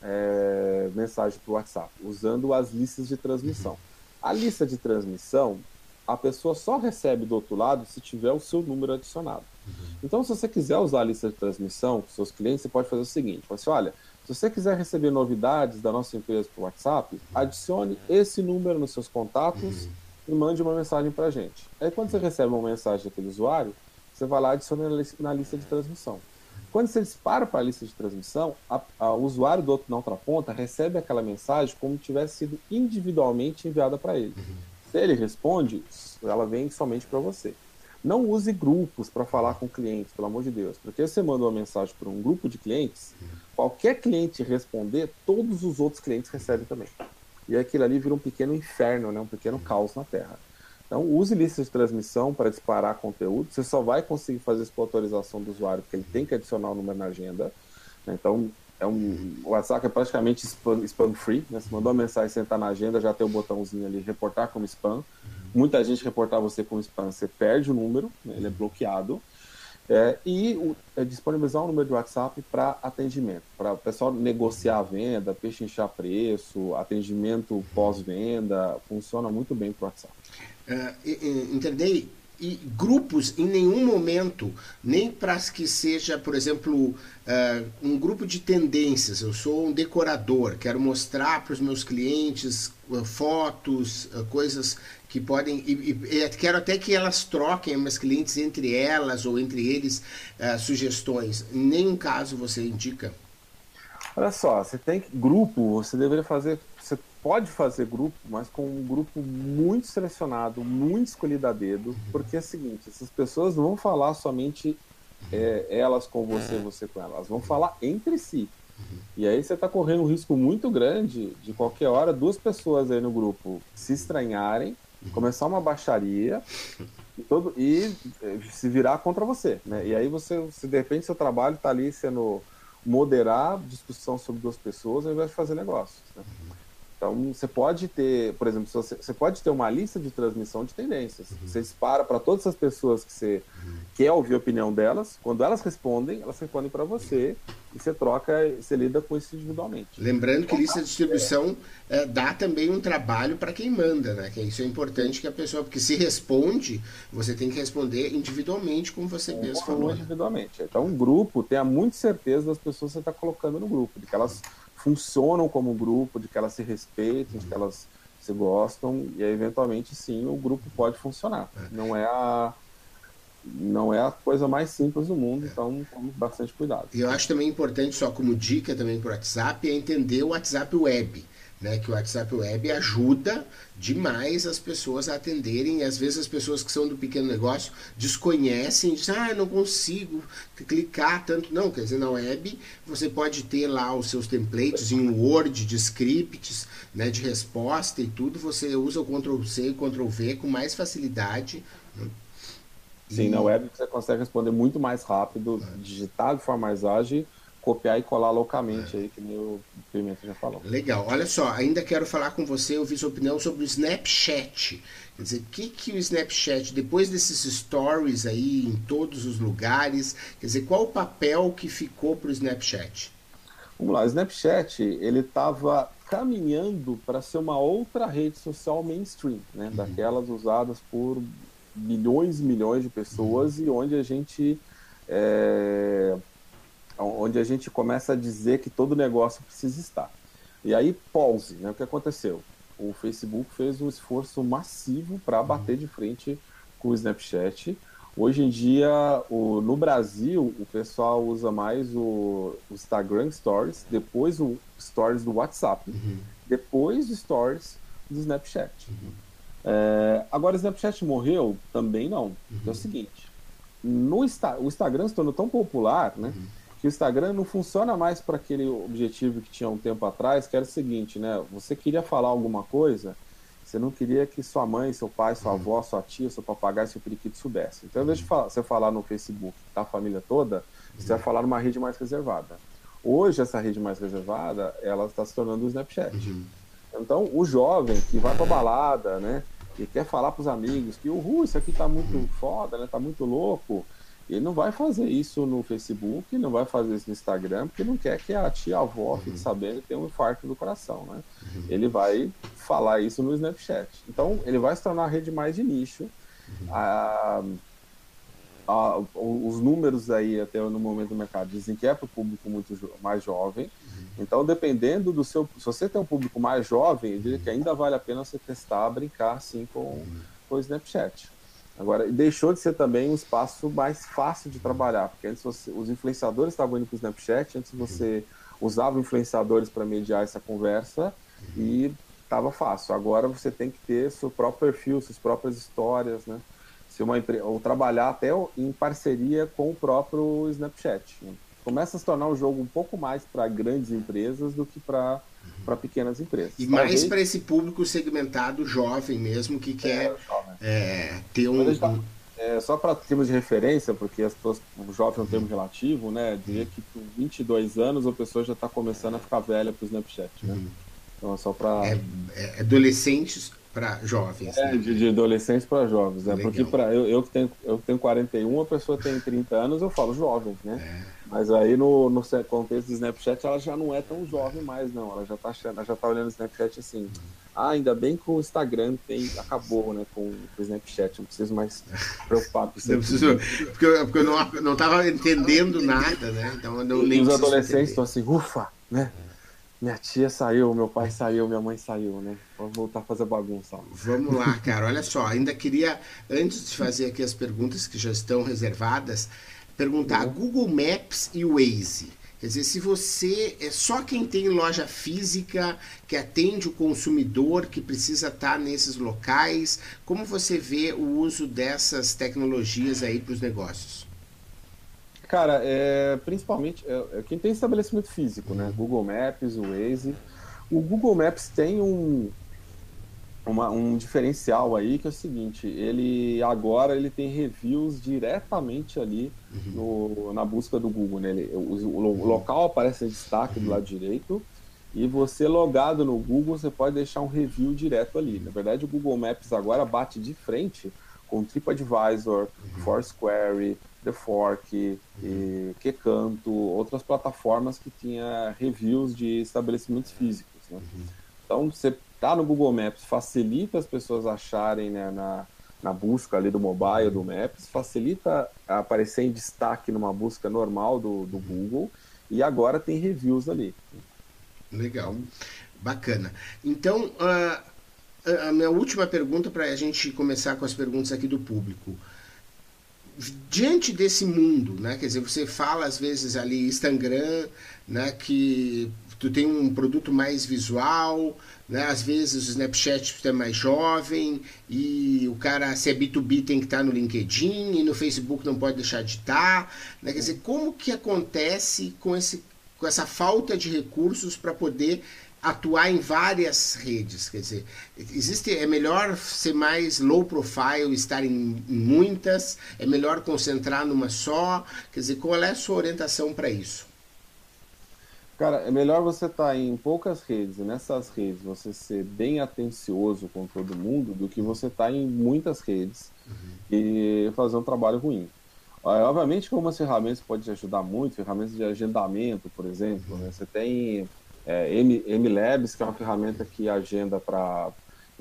É, mensagem para o WhatsApp, usando as listas de transmissão. A lista de transmissão, a pessoa só recebe do outro lado se tiver o seu número adicionado. Então, se você quiser usar a lista de transmissão com seus clientes, você pode fazer o seguinte: você, olha, se você quiser receber novidades da nossa empresa para o WhatsApp, adicione esse número nos seus contatos e mande uma mensagem para a gente. Aí, quando você recebe uma mensagem daquele usuário, você vai lá e adiciona na lista de transmissão. Quando você dispara para a lista de transmissão, a, a, o usuário do outro, na outra ponta recebe aquela mensagem como se tivesse sido individualmente enviada para ele. Uhum. Se ele responde, ela vem somente para você. Não use grupos para falar com clientes, pelo amor de Deus. Porque você manda uma mensagem para um grupo de clientes, uhum. qualquer cliente responder, todos os outros clientes recebem também. E aquilo ali vira um pequeno inferno, né? Um pequeno uhum. caos na Terra. Então, use lista de transmissão para disparar conteúdo. Você só vai conseguir fazer isso com autorização do usuário, porque ele tem que adicionar o número na agenda. Então, é um, o WhatsApp é praticamente spam, spam free, né? Você mandou uma mensagem, você entrar na agenda, já tem o botãozinho ali, reportar como spam. Muita gente reportar você como spam, você perde o número, né? Ele é bloqueado. É, e o, é, disponibilizar um número de WhatsApp para atendimento, para o pessoal negociar a venda, pechinchar preço, atendimento pós-venda, funciona muito bem para o WhatsApp. Uh, entendei? E grupos em nenhum momento, nem para que seja, por exemplo, uh, um grupo de tendências. Eu sou um decorador, quero mostrar para os meus clientes uh, fotos, uh, coisas que podem. E, e, quero até que elas troquem, meus clientes, entre elas ou entre eles, uh, sugestões. Em nenhum caso você indica. Olha só, você tem que, grupo, você deveria fazer, você pode fazer grupo, mas com um grupo muito selecionado, muito escolhido a dedo, porque é o seguinte, essas pessoas não vão falar somente é, elas com você, você com elas, elas vão falar entre si. E aí você está correndo um risco muito grande de qualquer hora duas pessoas aí no grupo se estranharem, começar uma baixaria e, todo, e se virar contra você, né? E aí você, você de repente, seu trabalho está ali sendo moderar discussão sobre duas pessoas ao invés de fazer negócios, né? Então, você pode ter, por exemplo, você, você pode ter uma lista de transmissão de tendências. Você dispara para todas as pessoas que você quer ouvir a opinião delas. Quando elas respondem, elas respondem para você e você troca, você lida com isso individualmente. Lembrando que lista de distribuição é, dá também um trabalho para quem manda, né? Que isso é importante que a pessoa, porque se responde, você tem que responder individualmente, como você mesmo como falou. Individualmente. Né? Então, um grupo, tenha muita certeza das pessoas que você está colocando no grupo, de que elas funcionam como grupo, de que elas se respeitam, de que elas se gostam, e aí, eventualmente, sim, o grupo pode funcionar. Não é a, não é a coisa mais simples do mundo, então tome bastante cuidado. E eu acho também importante, só como dica também para o WhatsApp, é entender o WhatsApp Web. Né, que o WhatsApp Web ajuda demais as pessoas a atenderem, e às vezes as pessoas que são do pequeno negócio desconhecem, dizem, ah, não consigo clicar tanto. Não, quer dizer, na web você pode ter lá os seus templates em Word, de scripts, né, de resposta e tudo, você usa o control C e control V com mais facilidade. Né? Sim, e... na web você consegue responder muito mais rápido, é. digitar de forma mais ágil, copiar e colar loucamente, é. aí, que nem o Pimenta já falou. Legal. Olha só, ainda quero falar com você, ouvir sua opinião sobre o Snapchat. Quer dizer, o que, que o Snapchat, depois desses stories aí em todos os lugares, quer dizer, qual o papel que ficou para o Snapchat? Vamos lá, o Snapchat, ele estava caminhando para ser uma outra rede social mainstream, né? Uhum. Daquelas usadas por milhões e milhões de pessoas, uhum. e onde a gente... É... onde a gente começa a dizer que todo negócio precisa estar. E aí, pause, né? O que aconteceu? O Facebook fez um esforço massivo para bater de frente com o Snapchat. Hoje em dia, o, no Brasil, o pessoal usa mais o, o Instagram Stories, depois o Stories do WhatsApp, uhum. depois o Stories do Snapchat. Uhum. É, agora, o Snapchat morreu? Também não. Uhum. É o seguinte, no, o Instagram se tornou tão popular, né? Uhum. que o Instagram não funciona mais para aquele objetivo que tinha um tempo atrás, que era o seguinte, né? Você queria falar alguma coisa, você não queria que sua mãe, seu pai, sua avó, sua tia, seu papagaio, seu periquito soubesse. Então, ao invés de você falar no Facebook da família toda, você vai falar numa rede mais reservada. Hoje, essa rede mais reservada, ela está se tornando o Snapchat. Uhum. Então, o jovem que vai para balada, né? E quer falar para os amigos que, uhul, isso aqui tá muito uhum. foda, né? Tá muito louco. Ele não vai fazer isso no Facebook, não vai fazer isso no Instagram, porque não quer que a tia, a avó fique sabendo que tem um infarto do coração, né? Uhum. Ele vai falar isso no Snapchat. Então, ele vai se tornar a rede mais de nicho. Uhum. A, a, os números aí, até no momento do mercado, dizem que é para o público muito jo- mais jovem. Uhum. Então, dependendo do seu... Se você tem um público mais jovem, eu diria que ainda vale a pena você testar, brincar, assim, com, uhum. com o Snapchat. Agora, deixou de ser também um espaço mais fácil de trabalhar, porque antes você, os influenciadores estavam indo para o Snapchat, antes você usava influenciadores para mediar essa conversa e estava fácil. Agora você tem que ter seu próprio perfil, suas próprias histórias, né? Se uma empre... ou trabalhar até em parceria com o próprio Snapchat. Né? Começa a se tornar um jogo um pouco mais para grandes empresas do que para para pequenas empresas. E Talvez... mais para esse público segmentado jovem mesmo, que quer é, é, ter um... Tá, é, só para termos de referência, porque as pessoas, o jovem é um termo relativo, né? Diria que com vinte e dois anos a pessoa já está começando a ficar velha para o Snapchat, né? Uhum. Então é só para... É, é, adolescentes para jovens, É, né? de, de adolescentes para jovens, né? Porque Legal. para eu, eu que tenho, eu que tenho quarenta e um, a pessoa tem trinta anos, eu falo jovem, né? Mas aí no, no se- contexto do Snapchat ela já não é tão jovem mais, não. Ela já tá achando, ela já tá olhando o Snapchat assim. Ah, ainda bem que o Instagram tem, acabou, né, com, com o Snapchat, não preciso mais preocupar com isso Não aqui. preciso, porque eu, porque eu não, não tava entendendo nada, né? Então eu não, E, e nem os preciso adolescentes entender. estão assim, ufa, né? Minha tia saiu, meu pai saiu, minha mãe saiu, né? Vou voltar a fazer bagunça. Ó. Vamos lá, cara. Olha só, ainda queria, antes de fazer aqui as perguntas que já estão reservadas, perguntar Uhum. Google Maps e Waze. Quer dizer, se você é só quem tem loja física, que atende o consumidor, que precisa estar nesses locais, como você vê o uso dessas tecnologias aí para os negócios? Cara, é, principalmente é, é quem tem estabelecimento físico, né? Google Maps, o Waze. O Google Maps tem um, uma- um diferencial aí que é o seguinte, ele agora ele tem reviews diretamente ali no, na busca do Google, né? Ele- o, o local aparece em destaque do lado direito e você logado no Google, você pode deixar um review direto ali. Na verdade, o Google Maps agora bate de frente com o TripAdvisor, Foursquare, The Fork, e Quecanto, outras plataformas que tinha reviews de estabelecimentos físicos, né? Então, você tá no Google Maps, facilita as pessoas acharem, né, na, na busca ali do mobile do Maps, facilita aparecer em destaque numa busca normal do, do Google, e agora tem reviews ali. Legal, Então, bacana. Então, a, a minha última pergunta para a gente começar com as perguntas aqui do público. Diante desse mundo, né? Quer dizer, você fala às vezes ali Instagram, né? Que tu tem um produto mais visual, né? Às vezes o Snapchat é mais jovem e o cara, se é B dois B, tem que estar no LinkedIn e no Facebook não pode deixar de estar, né? Quer dizer, como que acontece com esse com essa falta de recursos para poder atuar em várias redes, quer dizer, existe é melhor ser mais low profile, estar em, em muitas, é melhor concentrar numa só, quer dizer, qual é a sua orientação para isso? cara, é melhor você estar em poucas redes, e nessas redes você ser bem atencioso com todo mundo, do que você estar em muitas redes e fazer um trabalho ruim. Ah, obviamente que algumas ferramentas podem te ajudar muito, ferramentas de agendamento, por exemplo, né? Você tem é, M, MLabs, que é uma ferramenta que agenda para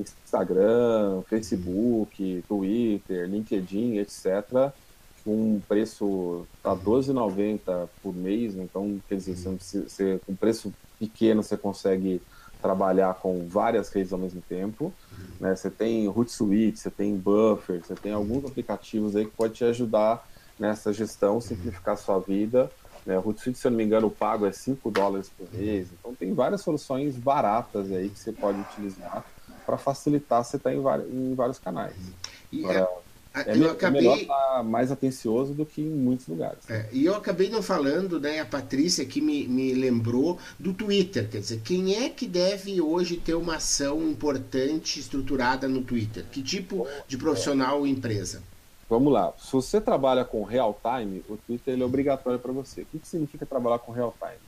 Instagram, Facebook, Twitter, LinkedIn, etcétera, com um preço tá doze e noventa por mês, então, quer dizer, você, não precisa- você, com preço pequeno você consegue trabalhar com várias redes ao mesmo tempo, né? Você tem Hootsuite, você tem Buffer, você tem alguns aplicativos aí que pode te ajudar nessa gestão, simplificar a sua vida, né? O Hootsuite, se eu não me engano, o pago é cinco dólares por mês, então tem várias soluções baratas aí que você pode utilizar para facilitar você estar em, vari- em vários canais. E é, Agora, é, eu me- é melhor acabei estar mais atencioso do que em muitos lugares, né? É, e eu acabei não falando, né? A Patrícia que me, me lembrou do Twitter. Quer dizer, quem é que deve hoje ter uma ação importante estruturada no Twitter? Que tipo de profissional ou empresa? Vamos lá. Se você trabalha com real time, o Twitter ele é obrigatório para você. O que, que significa trabalhar com real time?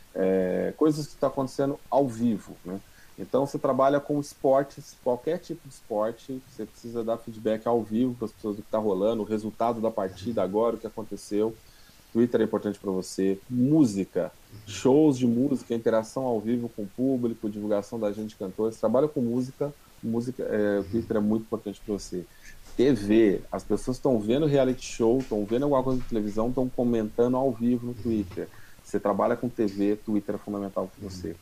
É, coisas que estão acontecendo ao vivo, né? Então, você trabalha com esportes, qualquer tipo de esporte, você precisa dar feedback ao vivo para as pessoas do que está rolando, o resultado da partida agora, o que aconteceu. Twitter é importante para você. Música, shows de música, interação ao vivo com o público, divulgação da gente cantores. Trabalha com música, música, é, o Twitter é muito importante para você. T V, as pessoas estão vendo reality show, estão vendo alguma coisa de televisão, estão comentando ao vivo no Twitter. Você trabalha com T V, Twitter é fundamental para você.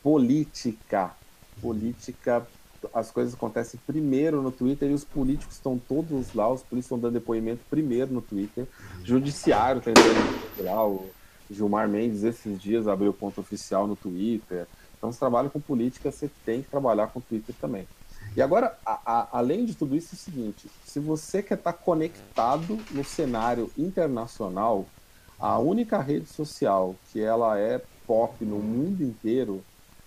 Política, política, as coisas acontecem primeiro no Twitter e os políticos estão todos lá, os políticos estão dando depoimento primeiro no Twitter. Judiciário está entrando lá, o Gilmar Mendes esses dias abriu ponto oficial no Twitter. Então, se trabalha com política, você tem que trabalhar com Twitter também. E agora, a, a, além de tudo isso, é o seguinte: se você quer estar conectado no cenário internacional, a única rede social que ela é pop no mundo inteiro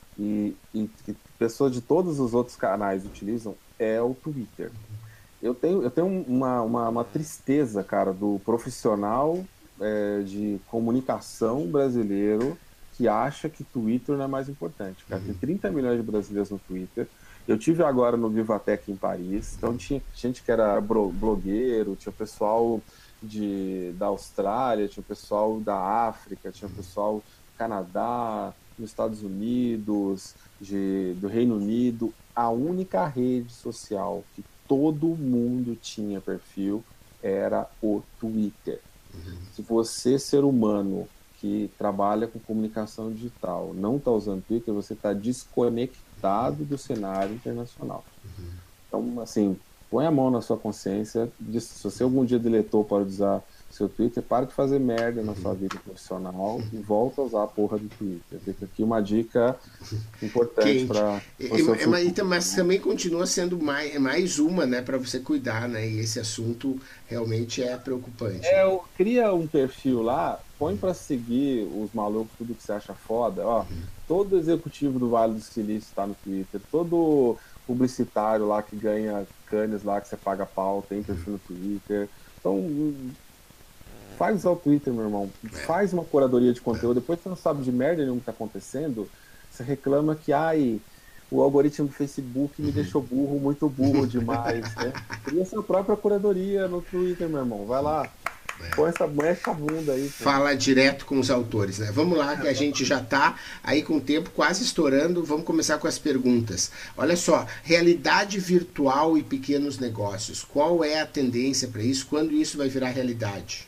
e, e que pessoas de todos os outros canais utilizam é o Twitter. Eu tenho, eu tenho uma, uma, uma tristeza, cara, do profissional é, de comunicação brasileiro que acha que Twitter não é mais importante. Cara, tem trinta milhões de brasileiros no Twitter. Eu tive agora no Vivatech em Paris, então tinha gente que era blogueiro, tinha pessoal de, da Austrália, tinha pessoal da África, tinha pessoal do Canadá, nos Estados Unidos, de, do Reino Unido. A única rede social que todo mundo tinha perfil era o Twitter. Uhum. Se você, ser humano que trabalha com comunicação digital, não está usando Twitter, você está desconectado do cenário internacional. Uhum. Então, assim, põe a mão na sua consciência. Se você algum dia deletou para usar seu Twitter, para de fazer merda na sua vida profissional e volta a usar a porra do Twitter. Fica aqui uma dica importante para você. Mas, mas também continua sendo mais, mais uma, né, para você cuidar, né? E esse assunto realmente é preocupante. É, né? Cria um perfil lá, põe para seguir os malucos, tudo que você acha foda. Ó, todo executivo do Vale do Silício está no Twitter, todo publicitário lá que ganha canes lá que você paga pau tem perfil no Twitter. Então, faz usar o Twitter, meu irmão. Faz uma curadoria de conteúdo. Depois que você não sabe de merda nenhuma que tá acontecendo, você reclama que, ai, o algoritmo do Facebook me deixou burro, muito burro demais, né? Cria sua própria curadoria no Twitter, meu irmão. Vai lá. Põe essa, mexe a bunda aí. Pô. Fala direto com os autores, né? Vamos lá, que a gente já tá aí com o tempo quase estourando. Vamos começar com as perguntas. Olha só, realidade virtual e pequenos negócios. Qual é a tendência para isso? Quando isso vai virar realidade?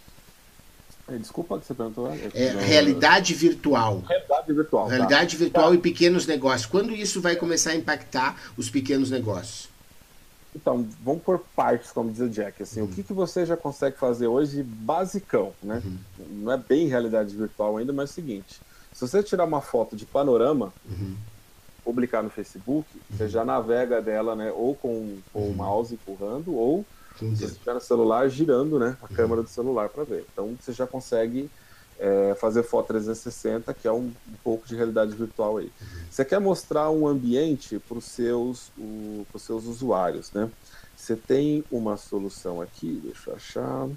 Desculpa que você perguntou. É, realidade virtual. Realidade virtual. Realidade tá. virtual tá. E pequenos negócios. Quando isso vai começar a impactar os pequenos negócios? Então, vamos por partes, como diz o Jack. Assim, uhum. O que, que você já consegue fazer hoje basicão, né? Uhum. Não é bem realidade virtual ainda, mas é o seguinte. Se você tirar uma foto de panorama, uhum. publicar no Facebook, uhum. você já navega dela, né? Ou com, com uhum. o mouse empurrando, ou se você estiver no celular, girando, né, a uhum. câmera do celular para ver. Então, você já consegue é, fazer foto trezentos e sessenta, que é um, um pouco de realidade virtual aí. Uhum. Você quer mostrar um ambiente para os seus, seus usuários, né? Você tem uma solução aqui, deixa eu achar.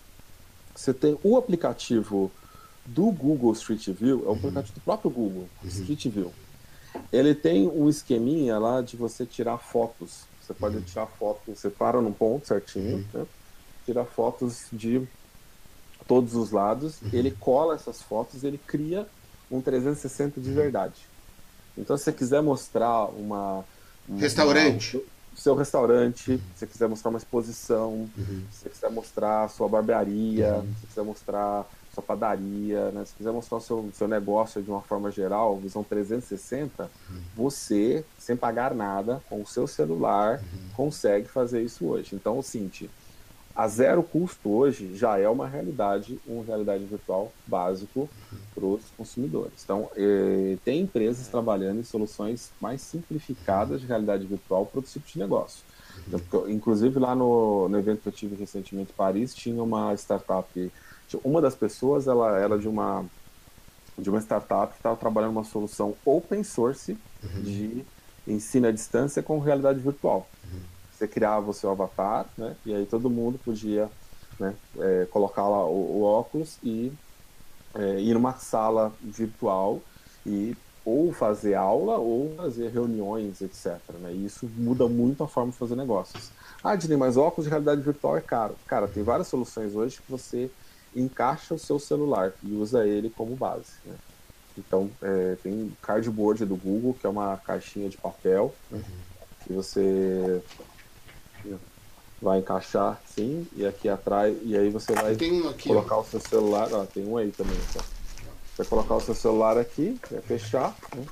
Você tem o aplicativo do Google Street View, é o uhum. aplicativo do próprio Google, uhum. Street View. Ele tem um esqueminha lá de você tirar fotos. Você pode uhum. tirar foto, você para num ponto certinho, uhum. né? Tira fotos de todos os lados, uhum. ele cola essas fotos, ele cria um trezentos e sessenta de verdade. Então, se você quiser mostrar uma... uma restaurante. Uma, seu restaurante, uhum. se você quiser mostrar uma exposição, uhum. se você quiser mostrar a sua barbearia, uhum. se você quiser mostrar sua padaria, né? Se quiser mostrar o seu, seu negócio de uma forma geral, visão trezentos e sessenta, uhum. você, sem pagar nada, com o seu celular, uhum. consegue fazer isso hoje. Então, o seguinte, a zero custo hoje já é uma realidade, uma realidade virtual básico uhum. para os consumidores. Então, eh, tem empresas trabalhando em soluções mais simplificadas de realidade virtual para outros tipos de negócio. Uhum. Então, inclusive, lá no, no evento que eu tive recentemente em Paris, tinha uma startup. Uma das pessoas, ela era de uma, de uma startup que estava trabalhando uma solução open source uhum. de ensino à distância com realidade virtual. Uhum. Você criava o seu avatar, né? E aí todo mundo podia, né, é, colocar lá o, o óculos e é, ir numa sala virtual e ou fazer aula ou fazer reuniões, etcétera. Né? E isso muda muito a forma de fazer negócios. Ah, Disney, mas óculos de realidade virtual é caro. Cara, tem várias soluções hoje que você encaixa o seu celular e usa ele como base, né? Então, é, tem o cardboard do Google, que é uma caixinha de papel, né? Que você vai encaixar assim, e aqui atrás, e aí você vai um aqui, colocar ó. o seu celular, ó, tem um aí também, tá? Você vai colocar o seu celular aqui, vai fechar, né?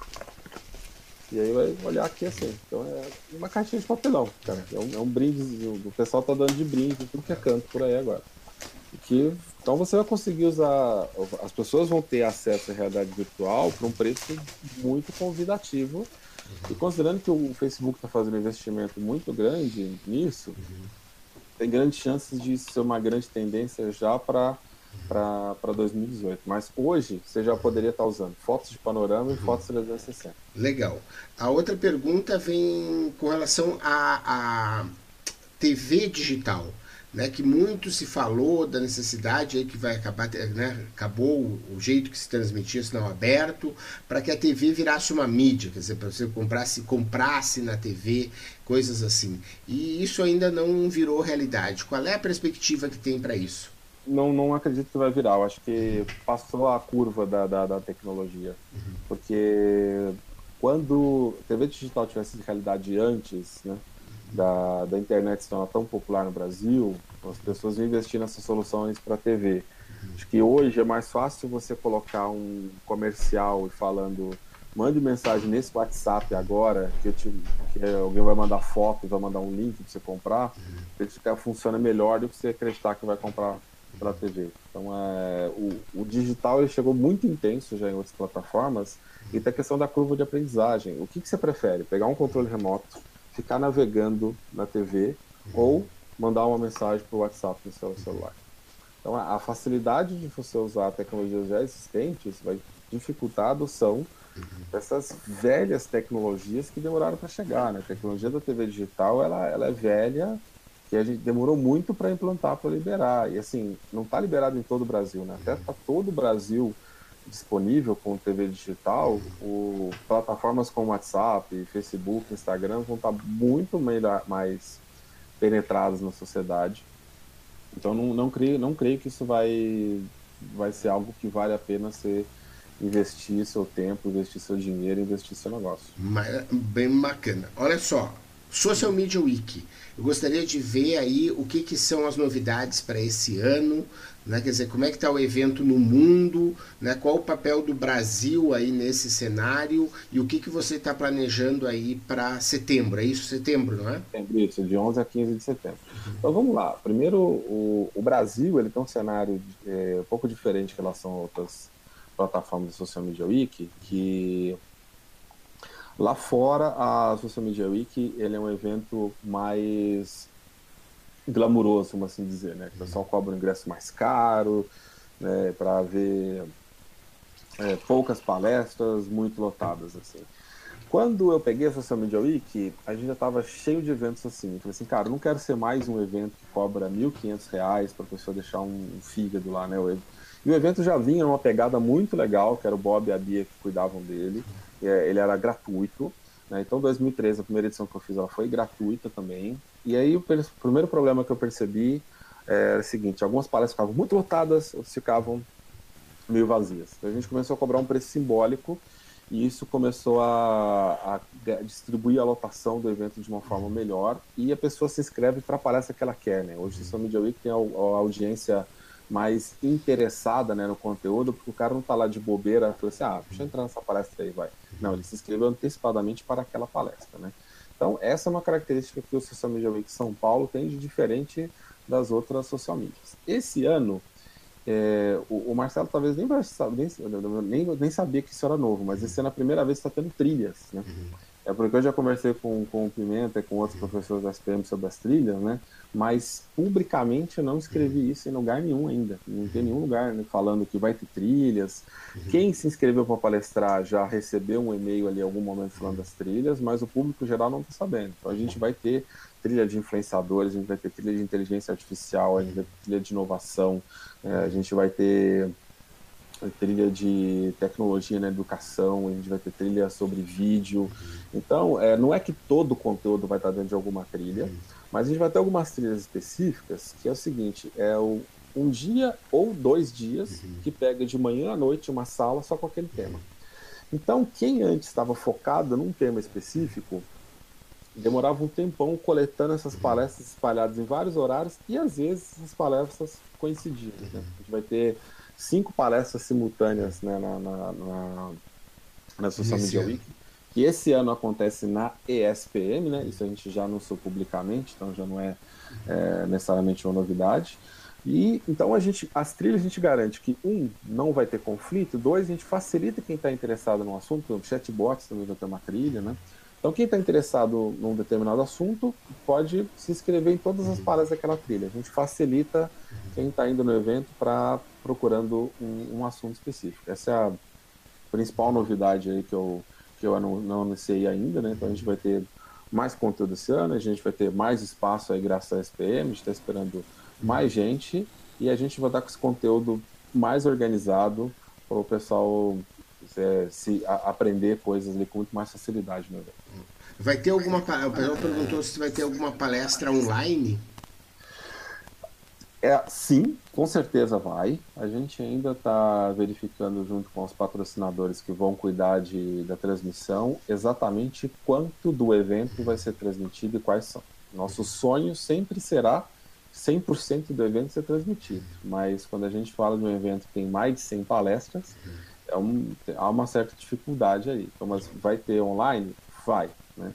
E aí vai olhar aqui assim. Então é uma caixinha de papelão, cara. É um, é um brinde, o pessoal tá dando de brinde, tudo que é canto por aí agora. Que, então você vai conseguir usar, as pessoas vão ter acesso à realidade virtual por um preço muito convidativo. Uhum. E considerando que o Facebook está fazendo um investimento muito grande nisso, uhum. tem grandes chances de ser uma grande tendência já para para dois mil e dezoito. Mas hoje você já poderia estar usando fotos de panorama uhum. e fotos trezentos e sessenta. Legal. A outra pergunta vem com relação à a, a T V digital. né, que muito se falou da necessidade aí que vai acabar, né, acabou o jeito que se transmitia sinal aberto, para que a T V virasse uma mídia, quer dizer, para você comprasse, comprasse na T V, coisas assim. E isso ainda não virou realidade. Qual é a perspectiva que tem para isso? Não, não acredito que vai virar. Eu acho que passou a curva da, da, da tecnologia. Porque quando a T V digital tivesse realidade antes, né, da, da internet se tornar tão popular no Brasil, as pessoas iam investir nessas soluções para T V. Acho que hoje é mais fácil você colocar um comercial e falando, mande mensagem nesse WhatsApp agora, que, eu te, que alguém vai mandar foto e vai mandar um link para você comprar, ele fica, funciona melhor do que você acreditar que vai comprar pela T V. Então, é, o, o digital ele chegou muito intenso já em outras plataformas, e tem a questão da curva de aprendizagem. O que, que você prefere? Pegar um controle remoto, ficar navegando na T V, ou mandar uma mensagem para o WhatsApp no seu celular? Então, a, a facilidade de você usar tecnologias já existentes vai dificultar a adoção dessas velhas tecnologias que demoraram para chegar, né? A tecnologia da T V digital, ela, ela é velha, que a gente demorou muito para implantar, para liberar. E assim, não está liberado em todo o Brasil, né? Até está todo o Brasil disponível com T V digital, o, plataformas como WhatsApp, Facebook, Instagram vão estar muito melhor, mais penetradas na sociedade. Então, não, não, creio, não creio que isso vai, vai ser algo que vale a pena ser investir seu tempo, investir seu dinheiro, investir seu negócio. Bem bacana. Olha só, Social Media Week. Eu gostaria de ver aí o que, que são as novidades para esse ano, né? Quer dizer, como é que está o evento no mundo, né? Qual o papel do Brasil aí nesse cenário e o que, que você está planejando aí para setembro. É isso, setembro, não é? Setembro, isso, de onze a quinze de setembro. Então vamos lá. Primeiro, o, o Brasil ele tem um cenário é, um pouco diferente em relação a outras plataformas do Social Media Week, que lá fora a Social Media Week ele é um evento mais glamuroso, vamos assim dizer, né? O pessoal cobra um ingresso mais caro, né, para ver é, poucas palestras muito lotadas, assim. Quando eu peguei a Social Media Week, a gente já estava cheio de eventos assim. Eu falei assim, cara, eu não quero ser mais um evento que cobra mil e quinhentos reais para a pessoa deixar um fígado lá, né? E o evento já vinha numa pegada muito legal, que era o Bob e a Bia que cuidavam dele. Ele era gratuito, né? Então, dois mil e treze, a primeira edição que eu fiz, ela foi gratuita também. E aí, o primeiro problema que eu percebi era o seguinte, algumas palestras ficavam muito lotadas, outras ficavam meio vazias. Então, a gente começou a cobrar um preço simbólico, e isso começou a, a distribuir a lotação do evento de uma forma melhor, e a pessoa se inscreve para a palestra que ela quer, né? Hoje, o Social Media Week tem a, a audiência mais interessada, né, no conteúdo, porque o cara não está lá de bobeira, falou assim, ah, deixa eu entrar nessa palestra aí, vai. Não, ele se inscreveu antecipadamente para aquela palestra, né? Então, essa é uma característica que o Social Media Week São Paulo tem de diferente das outras social medias. Esse ano, é, o, o Marcelo talvez nem, vai, nem, nem, nem sabia que isso era novo, mas esse ano é a primeira vez que está tendo trilhas, né? É porque eu já conversei com, com o Pimenta e com outros professores da S P M sobre as trilhas, né? Mas publicamente eu não escrevi isso em lugar nenhum ainda. Não tem nenhum lugar, né, falando que vai ter trilhas. Quem se inscreveu para palestrar já recebeu um e-mail ali em algum momento falando das trilhas, mas o público geral não está sabendo. Então a gente vai ter trilha de influenciadores, a gente vai ter trilha de inteligência artificial, a gente vai ter trilha de inovação, a gente vai ter trilha de tecnologia na educação, a gente vai ter trilha sobre vídeo. Então, é, não é que todo o conteúdo vai estar dentro de alguma trilha, mas a gente vai ter algumas trilhas específicas, que é o seguinte, é o, um dia ou dois dias que pega de manhã à noite uma sala só com aquele tema. Então, quem antes estava focado num tema específico, demorava um tempão coletando essas palestras espalhadas em vários horários, e às vezes as palestras coincidiam, né? A gente vai ter cinco palestras simultâneas, né, na, na, na, na Social Media Week, que esse ano acontece na E S P M, né? Isso a gente já anunciou publicamente, então já não é, é necessariamente uma novidade. E então a gente, as trilhas a gente garante que, um, não vai ter conflito, dois, a gente facilita quem está interessado no assunto, o chatbots também vai ter uma trilha, né? Então quem está interessado num determinado assunto pode se inscrever em todas as palestras daquela trilha. A gente facilita quem está indo no evento para procurando um, um assunto específico. Essa é a principal novidade aí que eu, que eu não, não anunciei ainda, né? Então a gente vai ter mais conteúdo esse ano, a gente vai ter mais espaço aí graças à S P M, a gente está esperando mais gente, e a gente vai dar com esse conteúdo mais organizado para o pessoal é, se a, aprender coisas ali com muito mais facilidade no evento. Vai ter alguma... O pessoal perguntou se vai ter alguma palestra online. É, sim, com certeza vai. A gente ainda está verificando junto com os patrocinadores que vão cuidar de, da transmissão exatamente quanto do evento vai ser transmitido e quais são. Nosso sonho sempre será cem por cento do evento ser transmitido, mas quando a gente fala de um evento que tem mais de cem palestras, é um, há uma certa dificuldade aí. Então, mas vai ter online? Vai, né?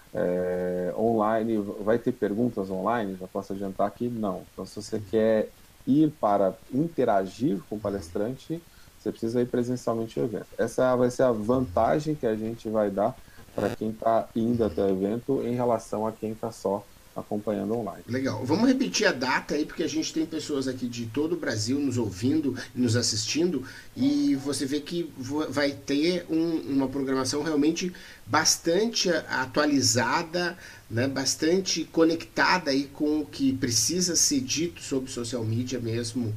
É, online, vai ter perguntas online? Já posso adiantar que não. Então, se você quer ir para interagir com o palestrante, você precisa ir presencialmente ao evento. Essa vai ser a vantagem que a gente vai dar para quem está indo até o evento em relação a quem está só acompanhando online. Legal. Vamos repetir a data aí, porque a gente tem pessoas aqui de todo o Brasil nos ouvindo e nos assistindo, e você vê que vai ter um, uma programação realmente bastante atualizada, né, bastante conectada aí com o que precisa ser dito sobre social media mesmo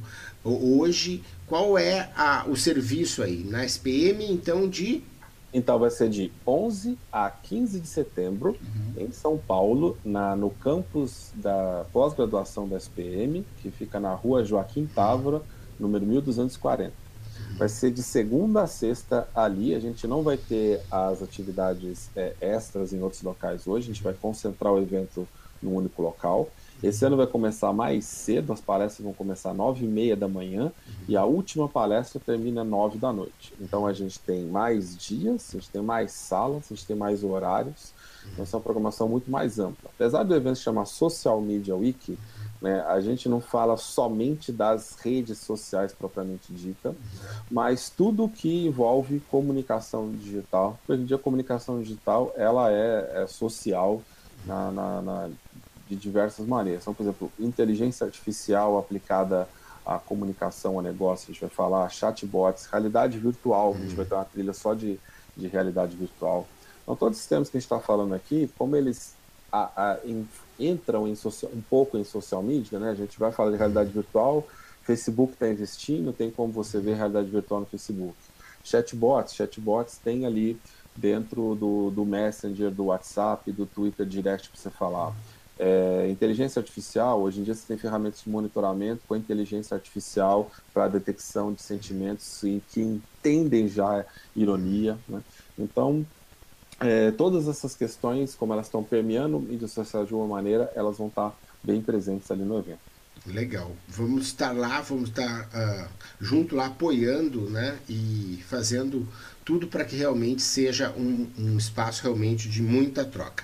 hoje. Qual é a, o serviço aí? Na S P M, então, de... Então vai ser de onze a quinze de setembro, uhum. em São Paulo, na, no campus da pós-graduação da S P M, que fica na rua Joaquim Távora, número mil duzentos e quarenta. Uhum. Vai ser de segunda a sexta ali, a gente não vai ter as atividades é, extras em outros locais hoje, a gente vai concentrar o evento num único local. Esse ano vai começar mais cedo, as palestras vão começar às nove e meia da manhã, uhum. e a última palestra termina às nove da noite. Então a gente tem mais dias, a gente tem mais salas, a gente tem mais horários, uhum. então essa é uma programação muito mais ampla. Apesar do evento se chamar Social Media Week, né, a gente não fala somente das redes sociais propriamente dita, uhum. mas tudo que envolve comunicação digital. Porque hoje em dia a comunicação digital ela é, é social na... na, na de diversas maneiras. Então, por exemplo, inteligência artificial aplicada à comunicação, a negócio, a gente vai falar chatbots, realidade virtual, a gente vai ter uma trilha só de, de realidade virtual. Então, todos os temas que a gente está falando aqui, como eles a, a, em, entram em social, um pouco em social media, né? A gente vai falar de realidade virtual, Facebook está investindo, tem como você ver realidade virtual no Facebook. Chatbots, chatbots tem ali dentro do, do Messenger, do WhatsApp, do Twitter Direct para você falar. É, inteligência artificial, hoje em dia você tem ferramentas de monitoramento com inteligência artificial para detecção de sentimentos e que entendem já ironia, né? Então, é, todas essas questões, como elas estão permeando mídia social de uma maneira, elas vão estar bem presentes ali no evento. Legal. Vamos estar lá, vamos estar uh, junto lá apoiando, né, e fazendo tudo para que realmente seja um, um espaço realmente de muita troca.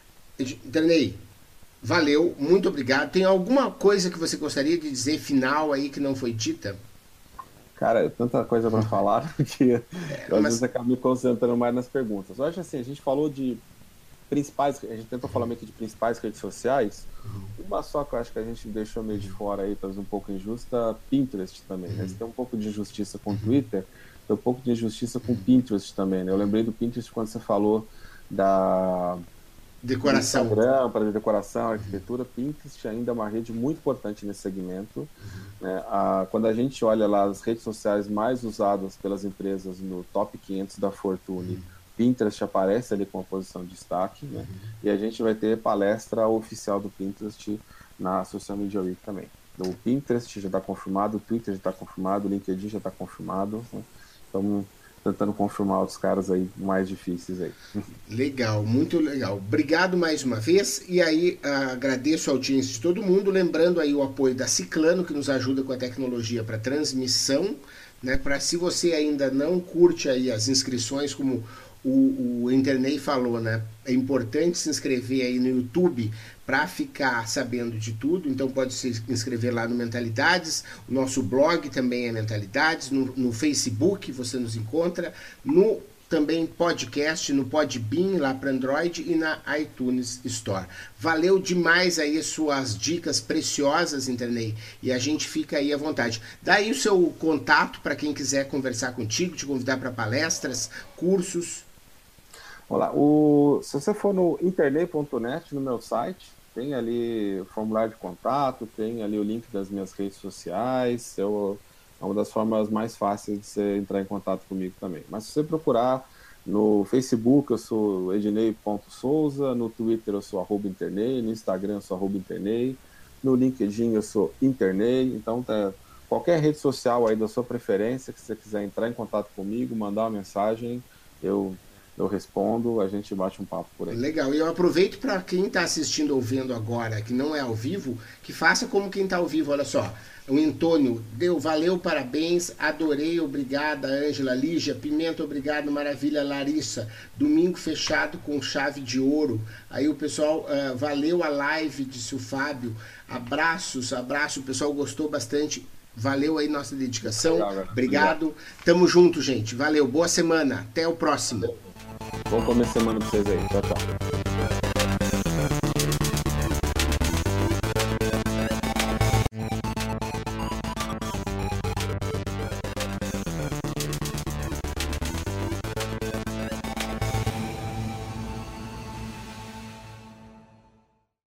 Darney, valeu, muito obrigado. Tem alguma coisa que você gostaria de dizer final aí que não foi dita? Cara, é tanta coisa para falar que é, eu, às mas... vezes acabo me concentrando mais nas perguntas. Eu acho assim, a gente falou de principais, a gente tentou falar meio que de principais redes sociais, uhum. uma só que eu acho que a gente deixou meio de fora aí, talvez um pouco injusta, Pinterest também, uhum. né? Você tem um pouco de injustiça com o Twitter, tem um pouco de injustiça com o Pinterest também, né? Eu lembrei do Pinterest quando você falou da... decoração. Instagram, para decoração, arquitetura, Pinterest ainda é uma rede muito importante nesse segmento. Uhum. Né? A, quando a gente olha lá as redes sociais mais usadas pelas empresas no top quinhentos da Fortune, uhum. Pinterest aparece ali com uma posição de destaque, né? Uhum. E a gente vai ter palestra oficial do Pinterest na Social Media Week também. O Pinterest já está confirmado, o Twitter já está confirmado, o LinkedIn já está confirmado. Né? Então, tentando confirmar os caras aí mais difíceis aí. Legal, muito legal. Obrigado mais uma vez, e aí agradeço a audiência de todo mundo, lembrando aí o apoio da Ciclano, que nos ajuda com a tecnologia para transmissão, né? Para se você ainda não curte aí as inscrições, como o, o Internei falou, né? É importante se inscrever aí no YouTube para ficar sabendo de tudo, então pode se inscrever lá no Mentalidades, o nosso blog também é Mentalidades, no, no Facebook você nos encontra, no também podcast, no Podbean lá para Android e na iTunes Store. Valeu demais aí as suas dicas preciosas, Internei, e a gente fica aí à vontade. Dá aí o seu contato para quem quiser conversar contigo, te convidar para palestras, cursos. Olá, o, se você for no internei ponto net, no meu site, tem ali o formulário de contato, tem ali o link das minhas redes sociais, eu, é uma das formas mais fáceis de você entrar em contato comigo também. Mas se você procurar no Facebook, eu sou ednei ponto souza, no Twitter eu sou arroba internei, no Instagram eu sou arroba internei, no LinkedIn eu sou internei, então tá, qualquer rede social aí da sua preferência, que você quiser entrar em contato comigo, mandar uma mensagem, eu eu respondo, a gente bate um papo por aí. Legal, e eu aproveito para quem está assistindo ou vendo agora, que não é ao vivo, que faça como quem está ao vivo, olha só. O Antônio deu, valeu, parabéns, adorei, obrigada, Ângela, Lígia, Pimenta, obrigado, maravilha, Larissa, domingo fechado com chave de ouro. Aí o pessoal, uh, valeu a live, disse o Fábio, abraços, abraço, o pessoal gostou bastante, valeu aí nossa dedicação, Legal, obrigado, tamo junto, gente, valeu, boa semana, até o próximo. Bom começo de semana pra vocês aí, tchau, tchau.